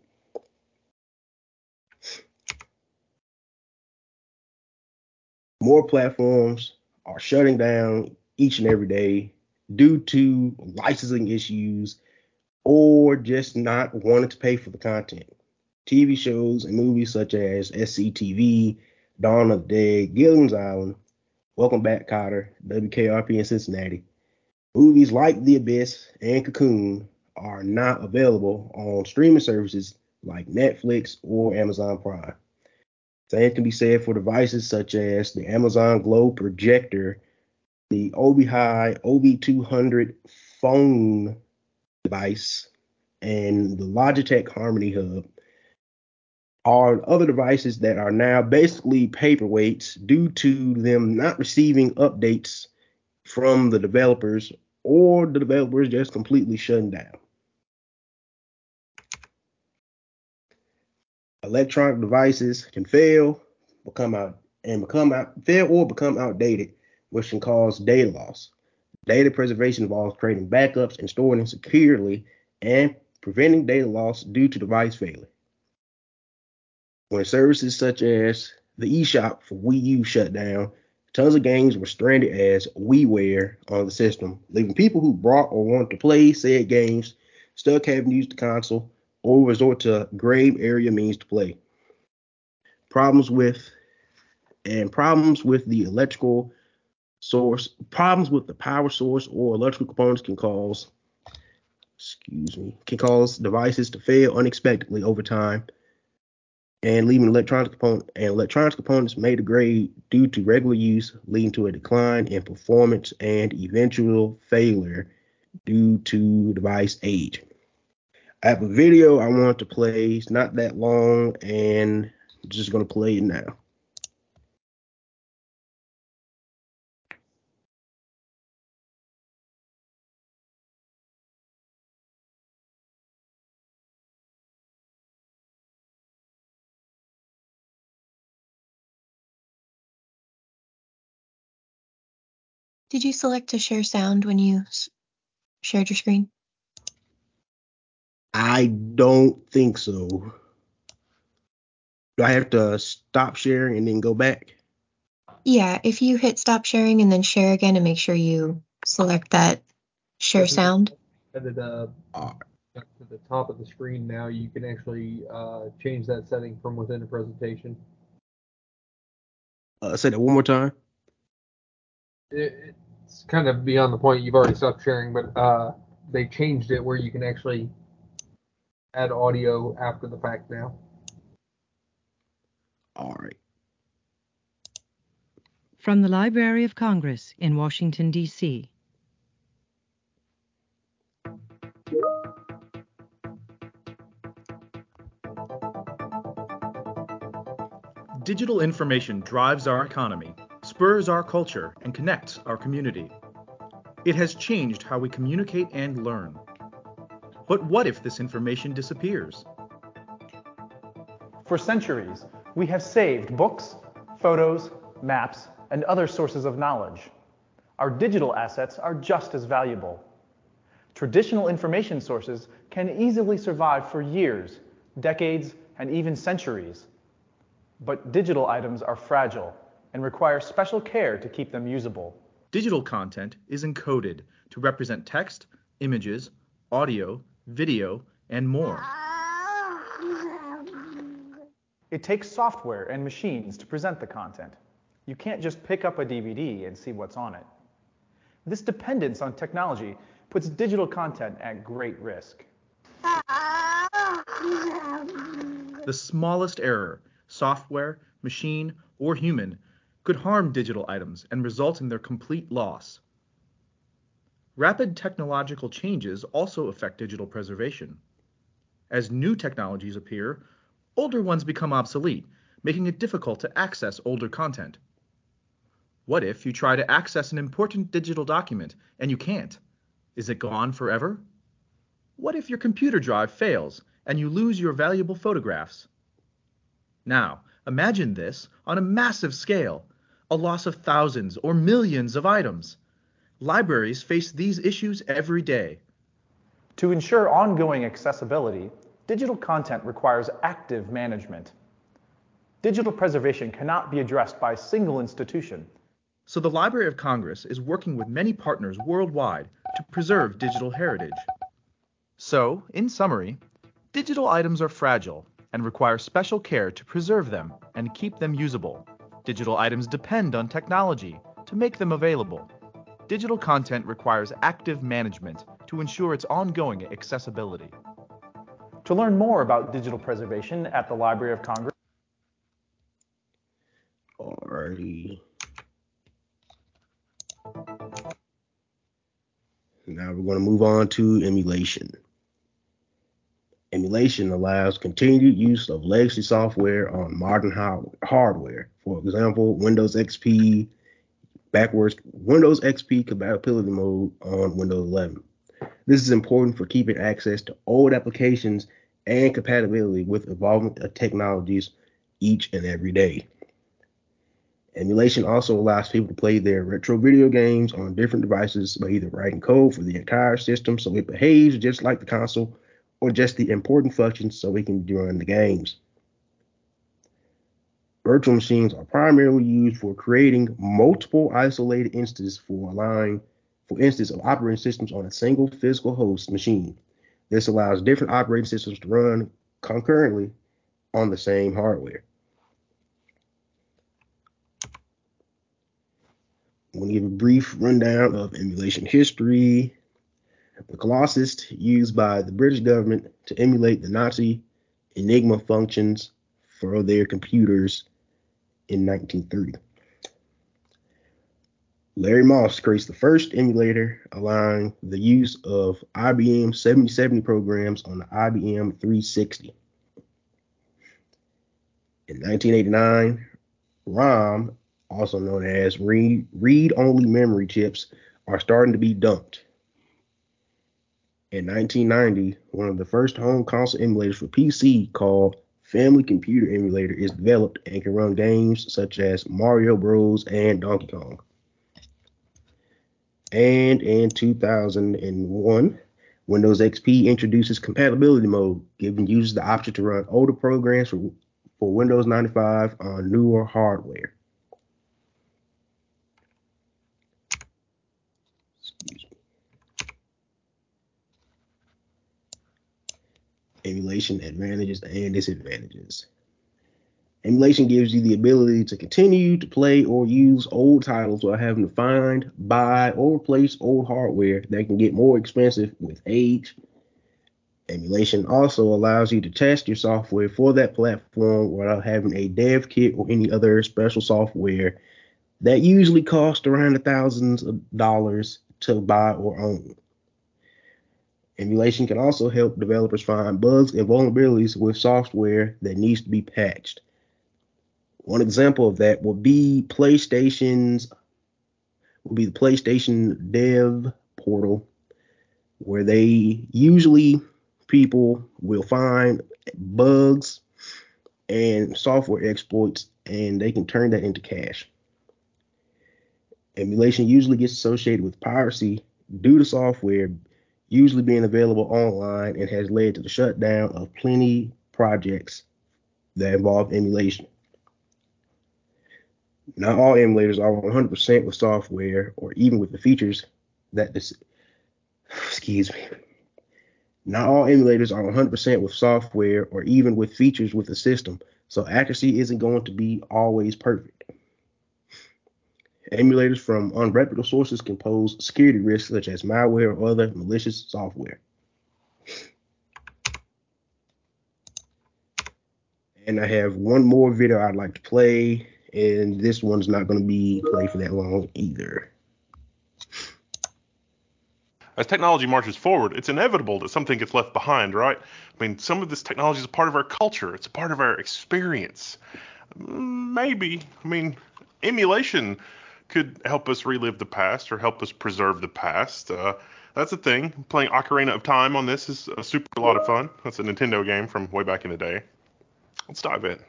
More platforms are shutting down each and every day due to licensing issues or just not wanting to pay for the content. T V shows and movies such as S C T V, Dawn of the Dead, Gilligan's Island, Welcome Back, Kotter, W K R P in Cincinnati. Movies like The Abyss and Cocoon are not available on streaming services like Netflix or Amazon Prime. Same can be said for devices such as the Amazon Glow projector, the Obihai O B two hundred phone device, and the Logitech Harmony Hub are other devices that are now basically paperweights due to them not receiving updates from the developers or the developer is just completely shutting down. Electronic devices can fail, become out and become out, fail or become outdated, which can cause data loss. Data preservation involves creating backups and storing them securely and preventing data loss due to device failure. When services such as the eShop for Wii U shut down, tons of games were stranded as WiiWare on the system, leaving people who brought or wanted to play said games stuck having to use the console or resort to grave area means to play. Problems with and problems with the electrical source, problems with the power source or electrical components can cause, excuse me, can cause devices to fail unexpectedly over time, and leaving electronic component and electronic components may degrade due to regular use, leading to a decline in performance and eventual failure due to device age. I have a video I want to play. It's not that long, and I'm just going to play it now. Did you select to share sound when you s- shared your screen? I don't think so. Do I have to stop sharing and then go back? Yeah, if you hit stop sharing and then share again and make sure you select that share sound. At the, uh, to the top of the screen now, you can actually uh, change that setting from within the presentation. Uh, say that one more time. It, it's kind of beyond the point. You've already stopped sharing, but uh, they changed it where you can actually add audio after the fact now. All right. From the Library of Congress in Washington, D C Digital information drives our economy, spurs our culture, and connects our community. It has changed how we communicate and learn. But what if this information disappears? For centuries, we have saved books, photos, maps, and other sources of knowledge. Our digital assets are just as valuable. Traditional information sources can easily survive for years, decades, and even centuries. But digital items are fragile and require special care to keep them usable. Digital content is encoded to represent text, images, audio, video, and more. It takes software and machines to present the content. You can't just pick up a D V D and see what's on it. This dependence on technology puts digital content at great risk. The smallest error, software, machine, or human, could harm digital items and result in their complete loss. Rapid technological changes also affect digital preservation. As new technologies appear, older ones become obsolete, making it difficult to access older content. What if you try to access an important digital document and you can't? Is it gone forever? What if your computer drive fails and you lose your valuable photographs? Now, imagine this on a massive scale, a loss of thousands or millions of items. Libraries face these issues every day. To ensure ongoing accessibility, digital content requires active management. Digital preservation cannot be addressed by a single institution. So the Library of Congress is working with many partners worldwide to preserve digital heritage. So, in summary, digital items are fragile and require special care to preserve them and keep them usable. Digital items depend on technology to make them available. Digital content requires active management to ensure its ongoing accessibility. To learn more about digital preservation at the Library of Congress. Alrighty. Now we're going to move on to emulation. Emulation allows continued use of legacy software on modern hardware. For example, Windows X P, backwards Windows X P compatibility mode on Windows eleven. This is important for keeping access to old applications and compatibility with evolving technologies each and every day. Emulation also allows people to play their retro video games on different devices by either writing code for the entire system so it behaves just like the console, or just the important functions so it can run the games. Virtual machines are primarily used for creating multiple isolated instances for allowing, for instance, of operating systems on a single physical host machine. This allows different operating systems to run concurrently on the same hardware. I'm going to give a brief rundown of emulation history. The Colossus, used by the British government to emulate the Nazi Enigma functions for their computers in nineteen thirty. Larry Moss creates the first emulator, allowing the use of I B M seventy seventy programs on the I B M three sixty. In nineteen eighty-nine, ROM, also known as read, read-only memory chips, are starting to be dumped. In nineteen ninety, one of the first home console emulators for P C, called Family Computer Emulator, is developed and can run games such as Mario Bros. And Donkey Kong. And in two thousand one, Windows X P introduces compatibility mode, giving users the option to run older programs for, for Windows ninety-five on newer hardware. Emulation advantages and disadvantages. Emulation gives you the ability to continue to play or use old titles without having to find, buy, or replace old hardware that can get more expensive with age. Emulation also allows you to test your software for that platform without having a dev kit or any other special software that usually costs around the thousands of dollars to buy or own. Emulation can also help developers find bugs and vulnerabilities with software that needs to be patched. One example of that would be PlayStation's would be the PlayStation Dev Portal, where they usually people will find bugs and software exploits, and they can turn that into cash. Emulation usually gets associated with piracy due to software usually being available online, and has led to the shutdown of plenty projects that involve emulation. Not all emulators are one hundred percent with software or even with the features that this, excuse me. Not all emulators are one hundred percent with software or even with features with the system, so accuracy isn't going to be always perfect. Emulators from unreputable sources can pose security risks such as malware or other malicious software. And I have one more video I'd like to play, and this one's not going to be played for that long either. As technology marches forward, it's inevitable that something gets left behind, right? I mean, some of this technology is a part of our culture. It's a part of our experience. Maybe. I mean, emulation could help us relive the past or help us preserve the past. Uh, that's a thing. Playing Ocarina of Time on this is a super lot of fun. That's a Nintendo game from way back in the day. Let's dive in.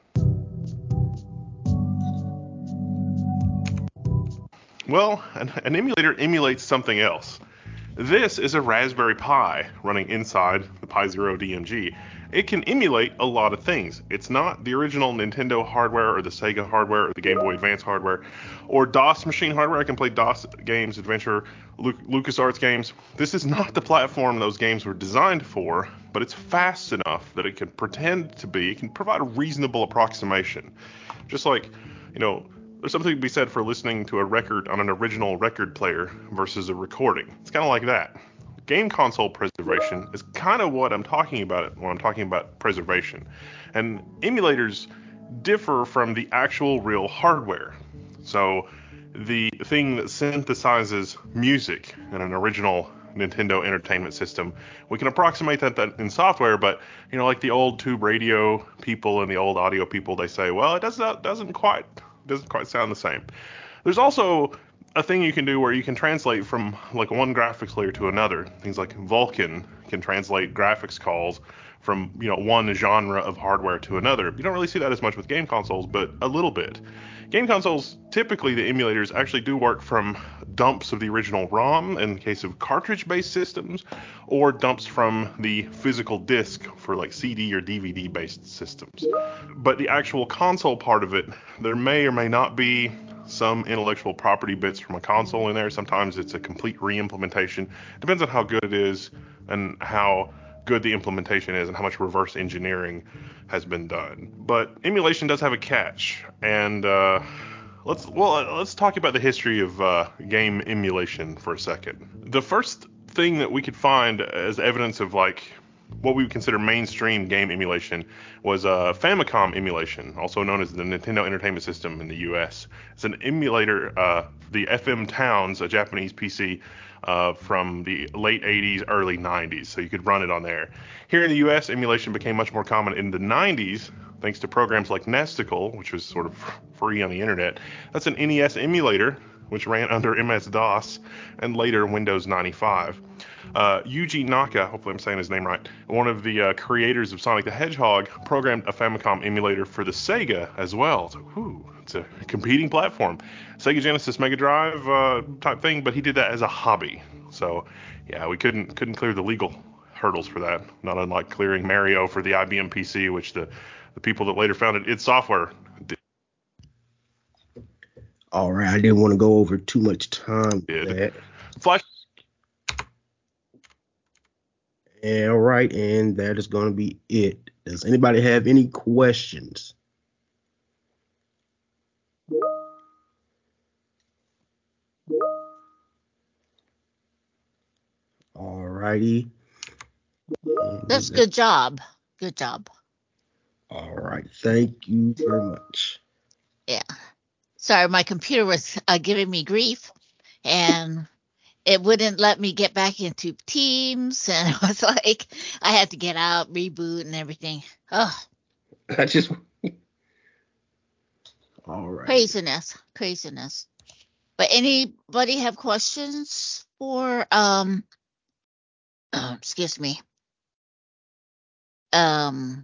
Well, an, an emulator emulates something else. This is a Raspberry Pi running inside the Pi Zero D M G. It can emulate a lot of things. It's not the original Nintendo hardware or the Sega hardware or the Game Boy Advance hardware or DOS machine hardware. I can play DOS games, Adventure, Lu- LucasArts games. This is not the platform those games were designed for, but it's fast enough that it can pretend to be, it can provide a reasonable approximation. Just like, you know, there's something to be said for listening to a record on an original record player versus a recording. It's kind of like that. Game console preservation is kind of what I'm talking about when I'm talking about preservation. And emulators differ from the actual real hardware. So the thing that synthesizes music in an original Nintendo Entertainment System, we can approximate that, that in software, but you know, like the old tube radio people and the old audio people, they say, well, it doesn't doesn't quite doesn't quite sound the same. There's also a thing you can do where you can translate from like one graphics layer to another. Things like Vulkan can translate graphics calls from, you know, one genre of hardware to another. You don't really see that as much with game consoles, but a little bit. Game consoles, typically the emulators actually do work from dumps of the original ROM in the case of cartridge-based systems, or dumps from the physical disc for like C D or D V D-based systems. But the actual console part of it, there may or may not be some intellectual property bits from a console in there. Sometimes it's a complete re-implementation. Depends on how good it is and how good the implementation is and how much reverse engineering has been done. But emulation does have a catch, and uh, let's well uh, let's talk about the history of uh, game emulation for a second. The first thing that we could find as evidence of like what we would consider mainstream game emulation was uh, Famicom emulation, also known as the Nintendo Entertainment System in the U S. It's an emulator, uh, the F M Towns, a Japanese P C uh, from the late eighties, early nineties, so you could run it on there. Here in the U S, emulation became much more common in the nineties, thanks to programs like Nesticle, which was sort of free on the internet. That's an N E S emulator, which ran under M S DOS and later Windows ninety-five. Uh, Yuji Naka, hopefully I'm saying his name right, one of the uh, creators of Sonic the Hedgehog, programmed a Famicom emulator for the Sega as well. So, whew, it's a competing platform. Sega Genesis Mega Drive uh, type thing, but he did that as a hobby. So, yeah, we couldn't couldn't clear the legal hurdles for that. Not unlike clearing Mario for the I B M P C, which the, the people that later founded id Software did. All right, I didn't want to go over too much time with that. Flash. All right, and that is going to be it. Does anybody have any questions? All righty. That's good job. Good job. All right, thank you very much. Yeah. Sorry, my computer was uh, giving me grief, and it wouldn't let me get back into Teams, and it was like I had to get out, reboot, and everything. Oh, I just all right. Craziness, craziness. But anybody have questions for um? Uh, excuse me. Um,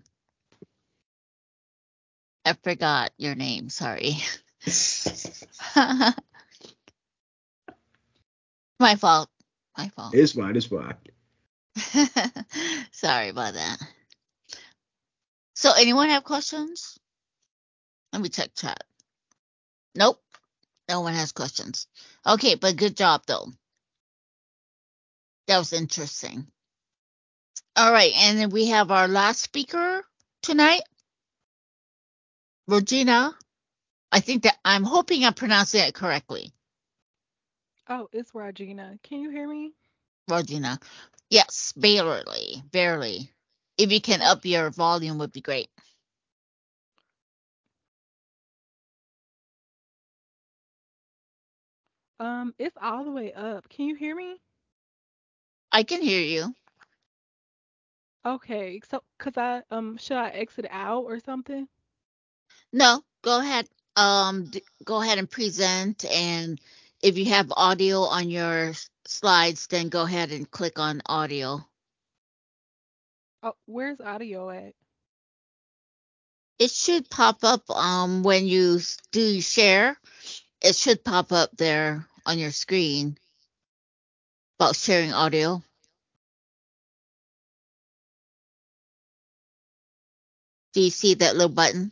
I forgot your name. Sorry. My fault. My fault. It's fine. It's fine. Sorry about that. So, anyone have questions? Let me check chat. Nope. No one has questions. Okay, but good job, though. That was interesting. All right, and then we have our last speaker tonight, Regina. I think that I'm hoping I'm pronouncing it correctly. Oh, it's Regina. Can you hear me? Regina. Yes, barely, barely. If you can up your volume, would be great. Um, it's all the way up. Can you hear me? I can hear you. Okay, so cause I um should I exit out or something? No, go ahead. Um, d- go ahead and present, and if you have audio on your s- slides, then go ahead and click on audio. Oh, where's audio at? It should pop up um when you s- do share. It should pop up there on your screen about sharing audio. Do you see that little button?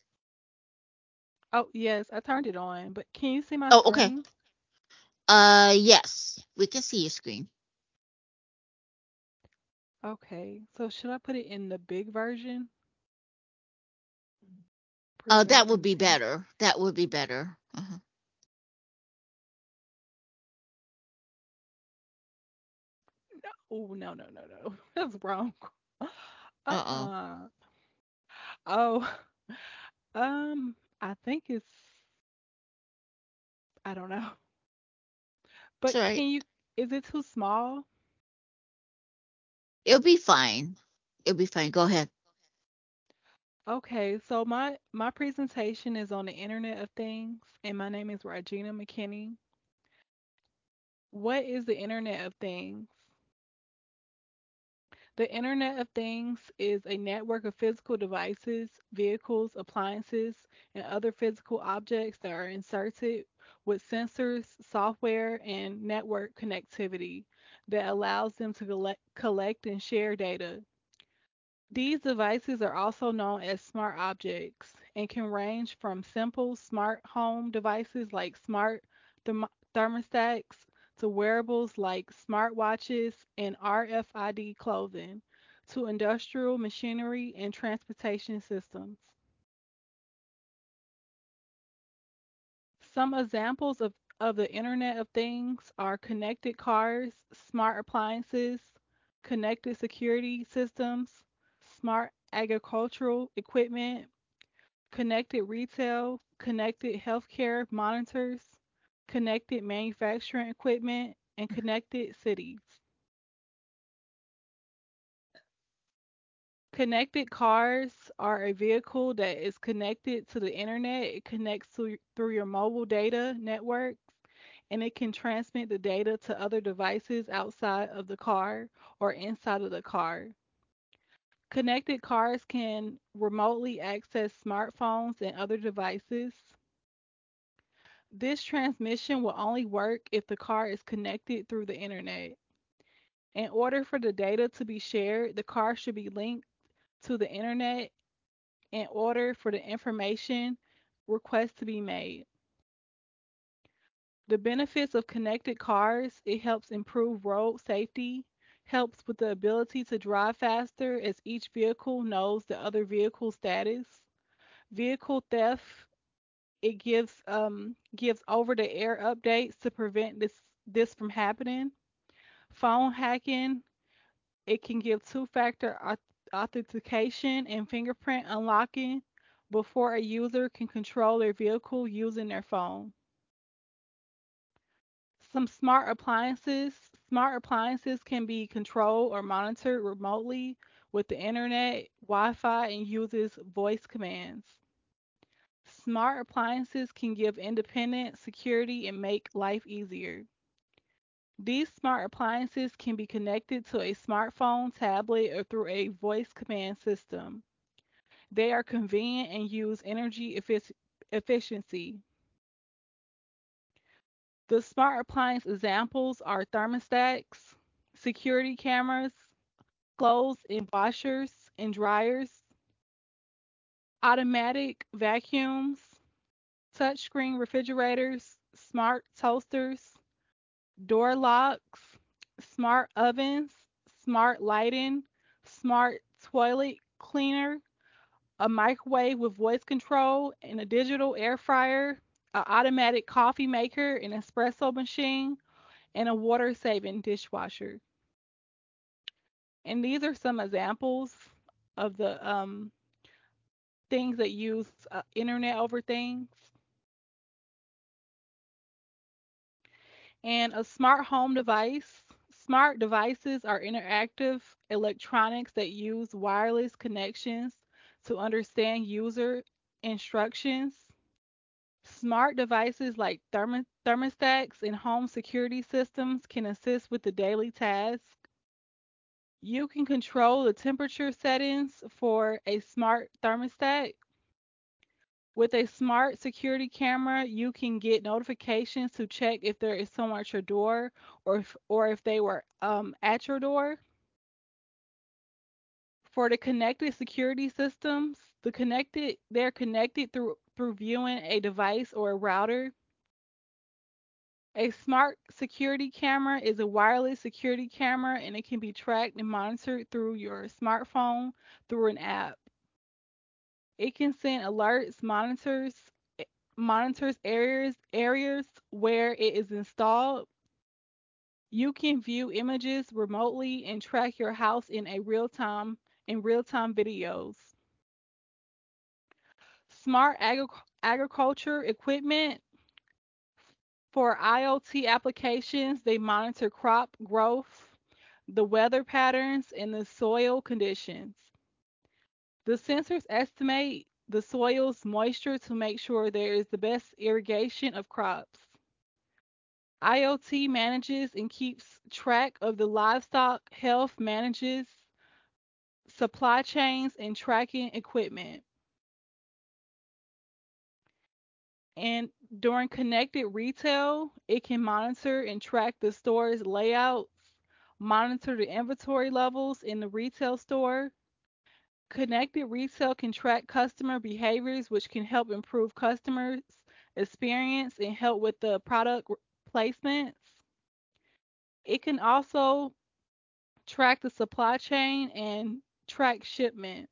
Oh, yes, I turned it on, but can you see my Oh, okay. screen? Uh, yes, we can see your screen. Okay, so should I put it in the big version? Uh, that Present would be and share. better. That would be better. Uh-huh. Oh, no, no, no, no. That's wrong. Uh-oh. Uh-uh. Oh, um, I think it's, I don't know. It's But all right. can you, is it too small? It'll be fine. It'll be fine. Go ahead. Okay, so my my presentation is on the Internet of Things, and my name is Regina McKinney. What is the Internet of Things? The Internet of Things is a network of physical devices, vehicles, appliances, and other physical objects that are inserted with sensors, software, and network connectivity that allows them to collect, collect and share data. These devices are also known as smart objects and can range from simple smart home devices like smart therm- thermostats to wearables like smartwatches and R F I D clothing to industrial machinery and transportation systems. Some examples of, of the Internet of Things are connected cars, smart appliances, connected security systems, smart agricultural equipment, connected retail, connected healthcare monitors, connected manufacturing equipment, and connected cities. Connected cars are a vehicle that is connected to the internet. It connects to, through your mobile data networks and it can transmit the data to other devices outside of the car or inside of the car. Connected cars can remotely access smartphones and other devices. This transmission will only work if the car is connected through the internet. In order for the data to be shared, the car should be linked to the internet in order for the information request to be made. The benefits of connected cars, it helps improve road safety, helps with the ability to drive faster as each vehicle knows the other vehicle status. Vehicle theft, it gives um gives over the air updates to prevent this this from happening. Phone hacking, it can give two-factor authentication and fingerprint unlocking before a user can control their vehicle using their phone. Some smart appliances. Smart appliances can be controlled or monitored remotely with the internet, Wi-Fi, and uses voice commands. Smart appliances can give independent security and make life easier. These smart appliances can be connected to a smartphone, tablet, or through a voice command system. They are convenient and use energy effic- efficiency. The smart appliance examples are thermostats, security cameras, clothes and washers and dryers, automatic vacuums, touchscreen refrigerators, smart toasters, door locks, smart ovens, smart lighting, smart toilet cleaner, a microwave with voice control, and a digital air fryer, an automatic coffee maker, an espresso machine, and a water saving dishwasher. And these are some examples of the um, things that use uh, Internet over Things. And a smart home device. Smart devices are interactive electronics that use wireless connections to understand user instructions. Smart devices like thermo- thermostats and home security systems can assist with the daily tasks. You can control the temperature settings for a smart thermostat. With a smart security camera, you can get notifications to check if there is someone at your door or if, or if they were um, at your door. For the connected security systems, the connected they're connected through through viewing a device or a router. A smart security camera is a wireless security camera and it can be tracked and monitored through your smartphone through an app. It can send alerts, monitors monitors areas areas where it is installed. You can view images remotely and track your house in a real time in real time videos. Smart agri- agriculture equipment for IoT applications, they monitor crop growth, the weather patterns, and the soil conditions. The sensors estimate the soil's moisture to make sure there is the best irrigation of crops. IoT manages and keeps track of the livestock health, manages supply chains and tracking equipment. And during connected retail, it can monitor and track the store's layouts, monitor the inventory levels in the retail store. Connected retail can track customer behaviors, which can help improve customers' experience and help with the product placements. It can also track the supply chain and track shipments.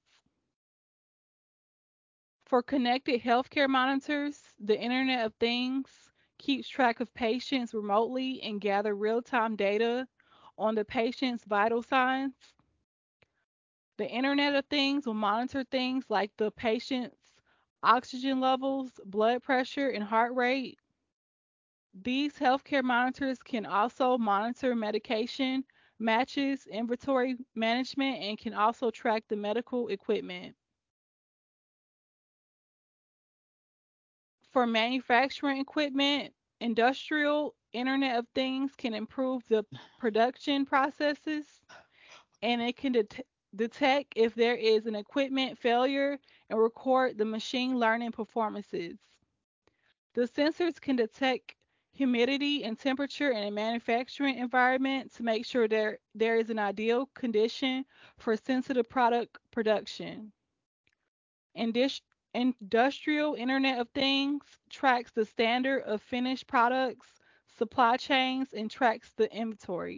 For connected healthcare monitors, the Internet of Things keeps track of patients remotely and gather real-time data on the patient's vital signs. The Internet of Things will monitor things like the patient's oxygen levels, blood pressure, and heart rate. These healthcare monitors can also monitor medication matches, inventory management, and can also track the medical equipment. For manufacturing equipment, industrial Internet of Things can improve the production processes, and it can det- detect if there is an equipment failure and record the machine learning performances. The sensors can detect humidity and temperature in a manufacturing environment to make sure there, there is an ideal condition for sensitive product production. Indus- Industrial Internet of Things tracks the standard of finished products, supply chains, and tracks the inventory.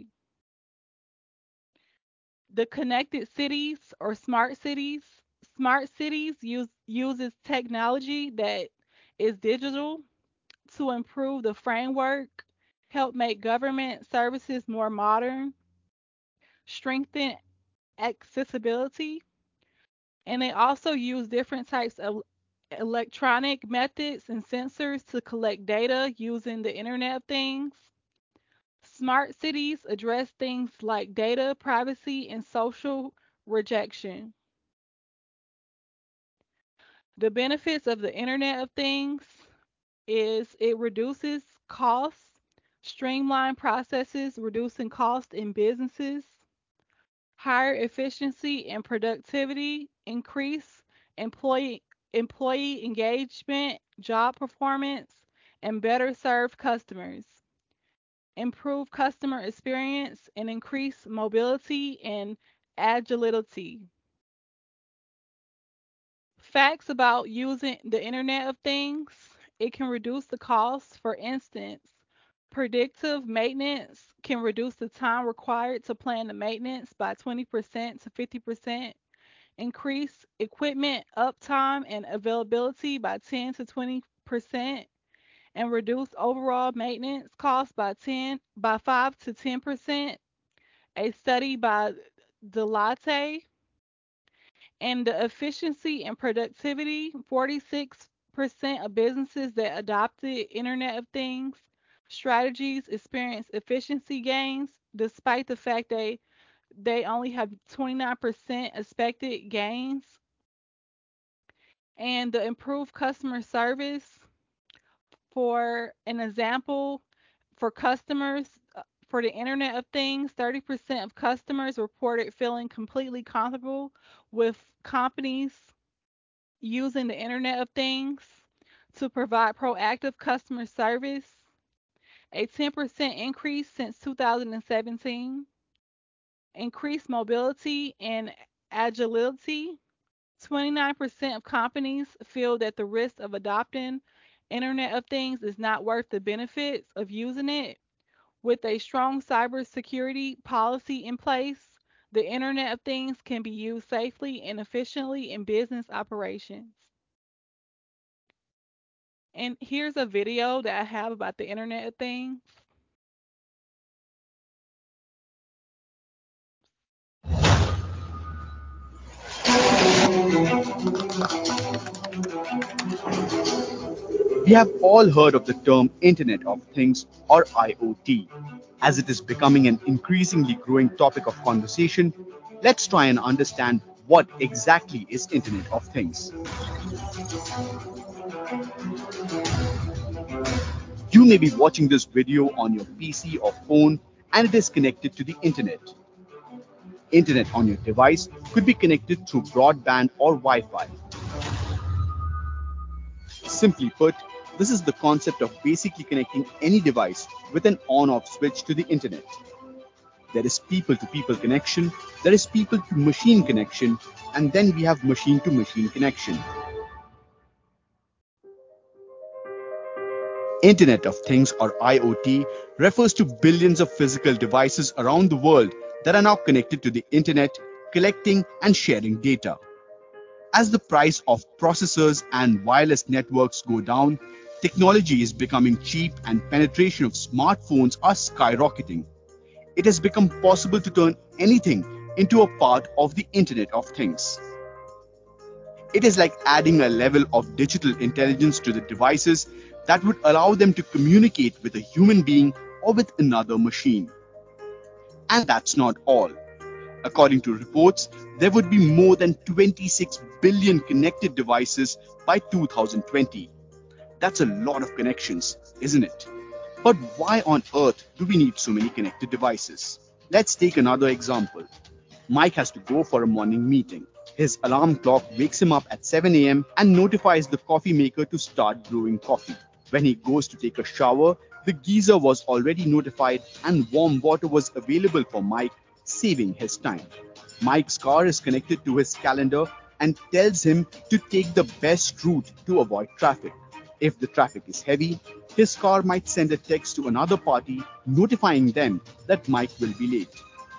The connected cities or smart cities. Smart cities use, uses technology that is digital to improve the framework, help make government services more modern, strengthen accessibility, and they also use different types of electronic methods and sensors to collect data using the Internet of Things. Smart cities address things like data privacy and social rejection. The benefits of the Internet of Things is it reduces costs, streamline processes, reducing cost in businesses, higher efficiency and productivity, increase employee employee engagement, job performance, and better serve customers, improve customer experience, and increase mobility and agility. Facts about using the Internet of Things. It can reduce the cost. For instance, predictive maintenance can reduce the time required to plan the maintenance by twenty percent to fifty percent, increase equipment uptime and availability by ten to twenty percent, and reduce overall maintenance costs by ten by five to ten percent. A study by Deloitte. And the efficiency and productivity, forty-six percent of businesses that adopted Internet of Things strategies experience efficiency gains, despite the fact they they only have twenty-nine percent expected gains. And the improved customer service, for an example, for customers, uh, for the Internet of Things, thirty percent of customers reported feeling completely comfortable with companies using the Internet of Things to provide proactive customer service, a ten percent increase since two thousand seventeen, increased mobility and agility. twenty-nine percent of companies feel that the risk of adopting Internet of Things is not worth the benefits of using it. With a strong cybersecurity policy in place, the Internet of Things can be used safely and efficiently in business operations. And here's a video that I have about the Internet of Things. We have all heard of the term Internet of Things, or I O T. As it is becoming an increasingly growing topic of conversation, let's try and understand what exactly is Internet of Things. You may be watching this video on your P C or phone and it is connected to the internet. Internet on your device could be connected through broadband or Wi-Fi. Simply put, this is the concept of basically connecting any device with an on-off switch to the internet. There is people-to-people connection, there is people-to-machine connection, and then we have machine-to-machine connection. Internet of Things or I O T refers to billions of physical devices around the world that are now connected to the internet, collecting and sharing data. As the price of processors and wireless networks go down, technology is becoming cheap and penetration of smartphones are skyrocketing. It has become possible to turn anything into a part of the Internet of Things. It is like adding a level of digital intelligence to the devices that would allow them to communicate with a human being or with another machine. And that's not all. According to reports, there would be more than twenty-six billion connected devices by two thousand twenty. That's a lot of connections, isn't it? But why on earth do we need so many connected devices? Let's take another example. Mike has to go for a morning meeting. His alarm clock wakes him up at seven a m and notifies the coffee maker to start brewing coffee. When he goes to take a shower, the geyser was already notified and warm water was available for Mike, saving his time. Mike's car is connected to his calendar and tells him to take the best route to avoid traffic. If the traffic is heavy, his car might send a text to another party notifying them that Mike will be late.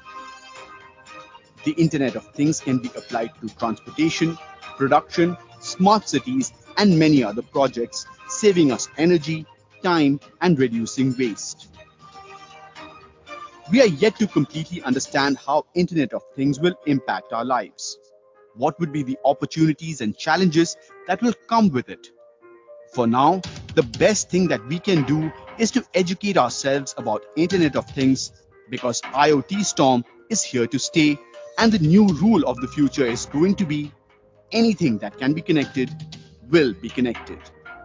The Internet of Things can be applied to transportation, production, smart cities, and many other projects, saving us energy, time, and reducing waste. We are yet to completely understand how Internet of Things will impact our lives. What would be the opportunities and challenges that will come with it? For now, the best thing that we can do is to educate ourselves about Internet of Things, because IoT storm is here to stay, and the new rule of the future is going to be anything that can be connected will be connected.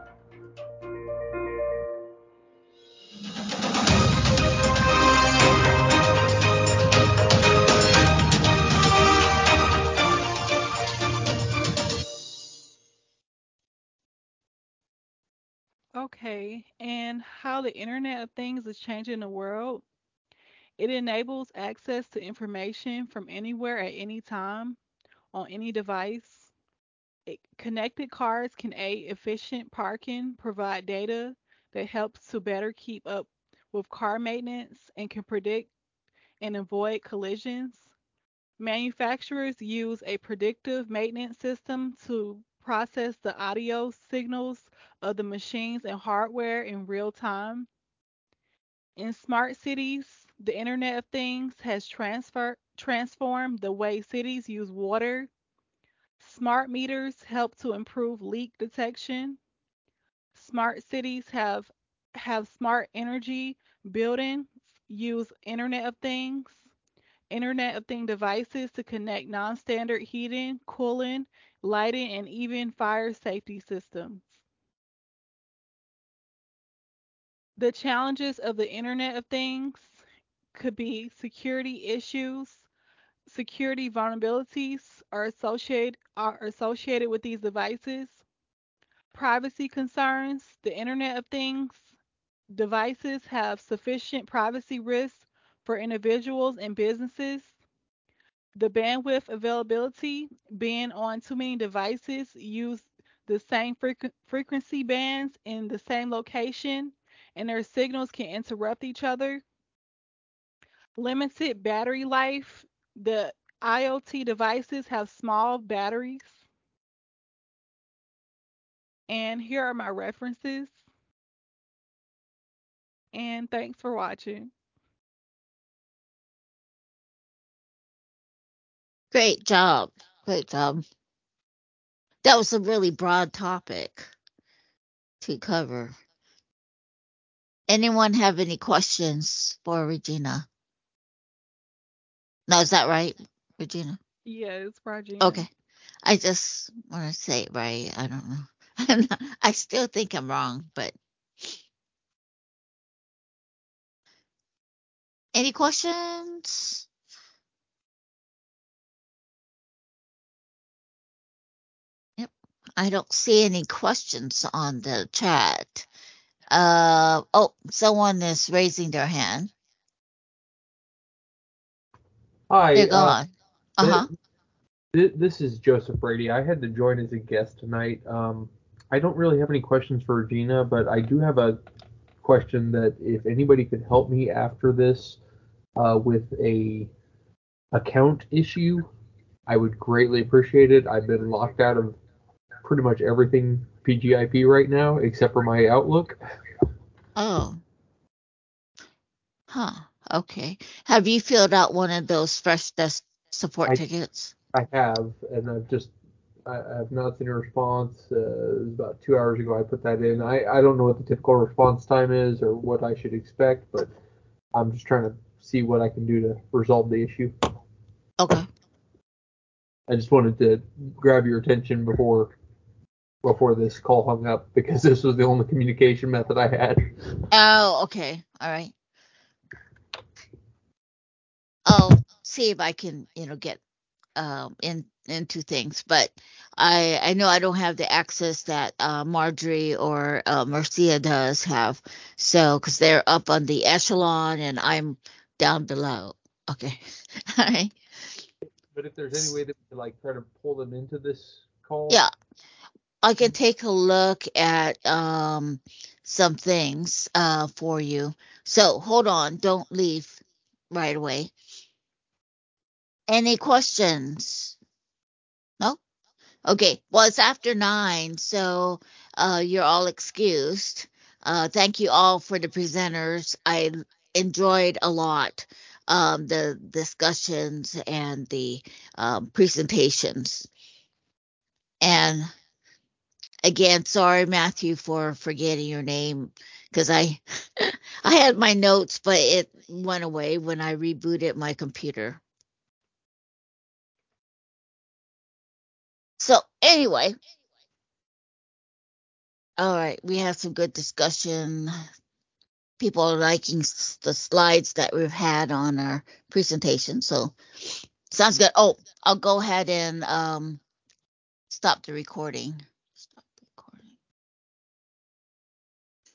Okay, and how the Internet of Things is changing the world. It enables access to information from anywhere at any time on any device. It, connected cars can aid efficient parking, provide data that helps to better keep up with car maintenance, and can predict and avoid collisions. Manufacturers use a predictive maintenance system to process the audio signals of the machines and hardware in real time. In smart cities, the Internet of Things has transfer, transformed the way cities use water. Smart meters help to improve leak detection. Smart cities have have smart energy buildings use Internet of Things. Internet of Things devices to connect non-standard heating, cooling, lighting, and even fire safety systems. The challenges of the Internet of Things could be security issues. Security vulnerabilities are associated are associated with these devices. Privacy concerns. The Internet of Things devices have sufficient privacy risks for individuals and businesses. The bandwidth availability, being on too many devices use the same frequ- frequency bands in the same location, and their signals can interrupt each other. Limited battery life. The IoT devices have small batteries. And here are my references. And thanks for watching. Great job. Great job. That was a really broad topic to cover. Anyone have any questions for Regina? No, is that right, Regina? Yes, Regina. Okay. I just want to say it right. I don't know. I still think I'm wrong, but Any questions? Yep. I don't see any questions on the chat. Uh, oh, someone is raising their hand. Hi. They're Uh, gone. Uh-huh. th- this is Joseph Brady. I had to join as a guest tonight. Um, I don't really have any questions for Regina, but I do have a question that if anybody could help me after this uh, with a account issue, I would greatly appreciate it. I've been locked out of pretty much everything P G I P right now except for my Outlook. Oh. Huh. Okay. Have you filled out one of those fresh desk support I, tickets? I have, and I've just I, I've not seen a response. Uh, it was about two hours ago I put that in. I, I don't know what the typical response time is or what I should expect, but I'm just trying to see what I can do to resolve the issue. Okay. I just wanted to grab your attention before before this call hung up because this was the only communication method I had. Oh, okay. All right. I'll see if I can, you know, get um in into things, but I I know I don't have the access that uh, Marjorie or uh, Marcia does have, so because they're up on the echelon and I'm down below. Okay. All right. But if there's any way that we could like try to pull them into this call, Yeah, I can take a look at um some things uh for you. So hold on, don't leave right away. Any questions? No? Okay. Well, it's after nine, so uh you're all excused. Uh thank you all for the presenters. I enjoyed a lot um the discussions and the um presentations. And again, sorry, Matthew, for forgetting your name because I I had my notes, but it went away when I rebooted my computer. So anyway, all right, we had some good discussion. People are liking the slides that we've had on our presentation, so sounds good. Oh, I'll go ahead and um, stop the recording.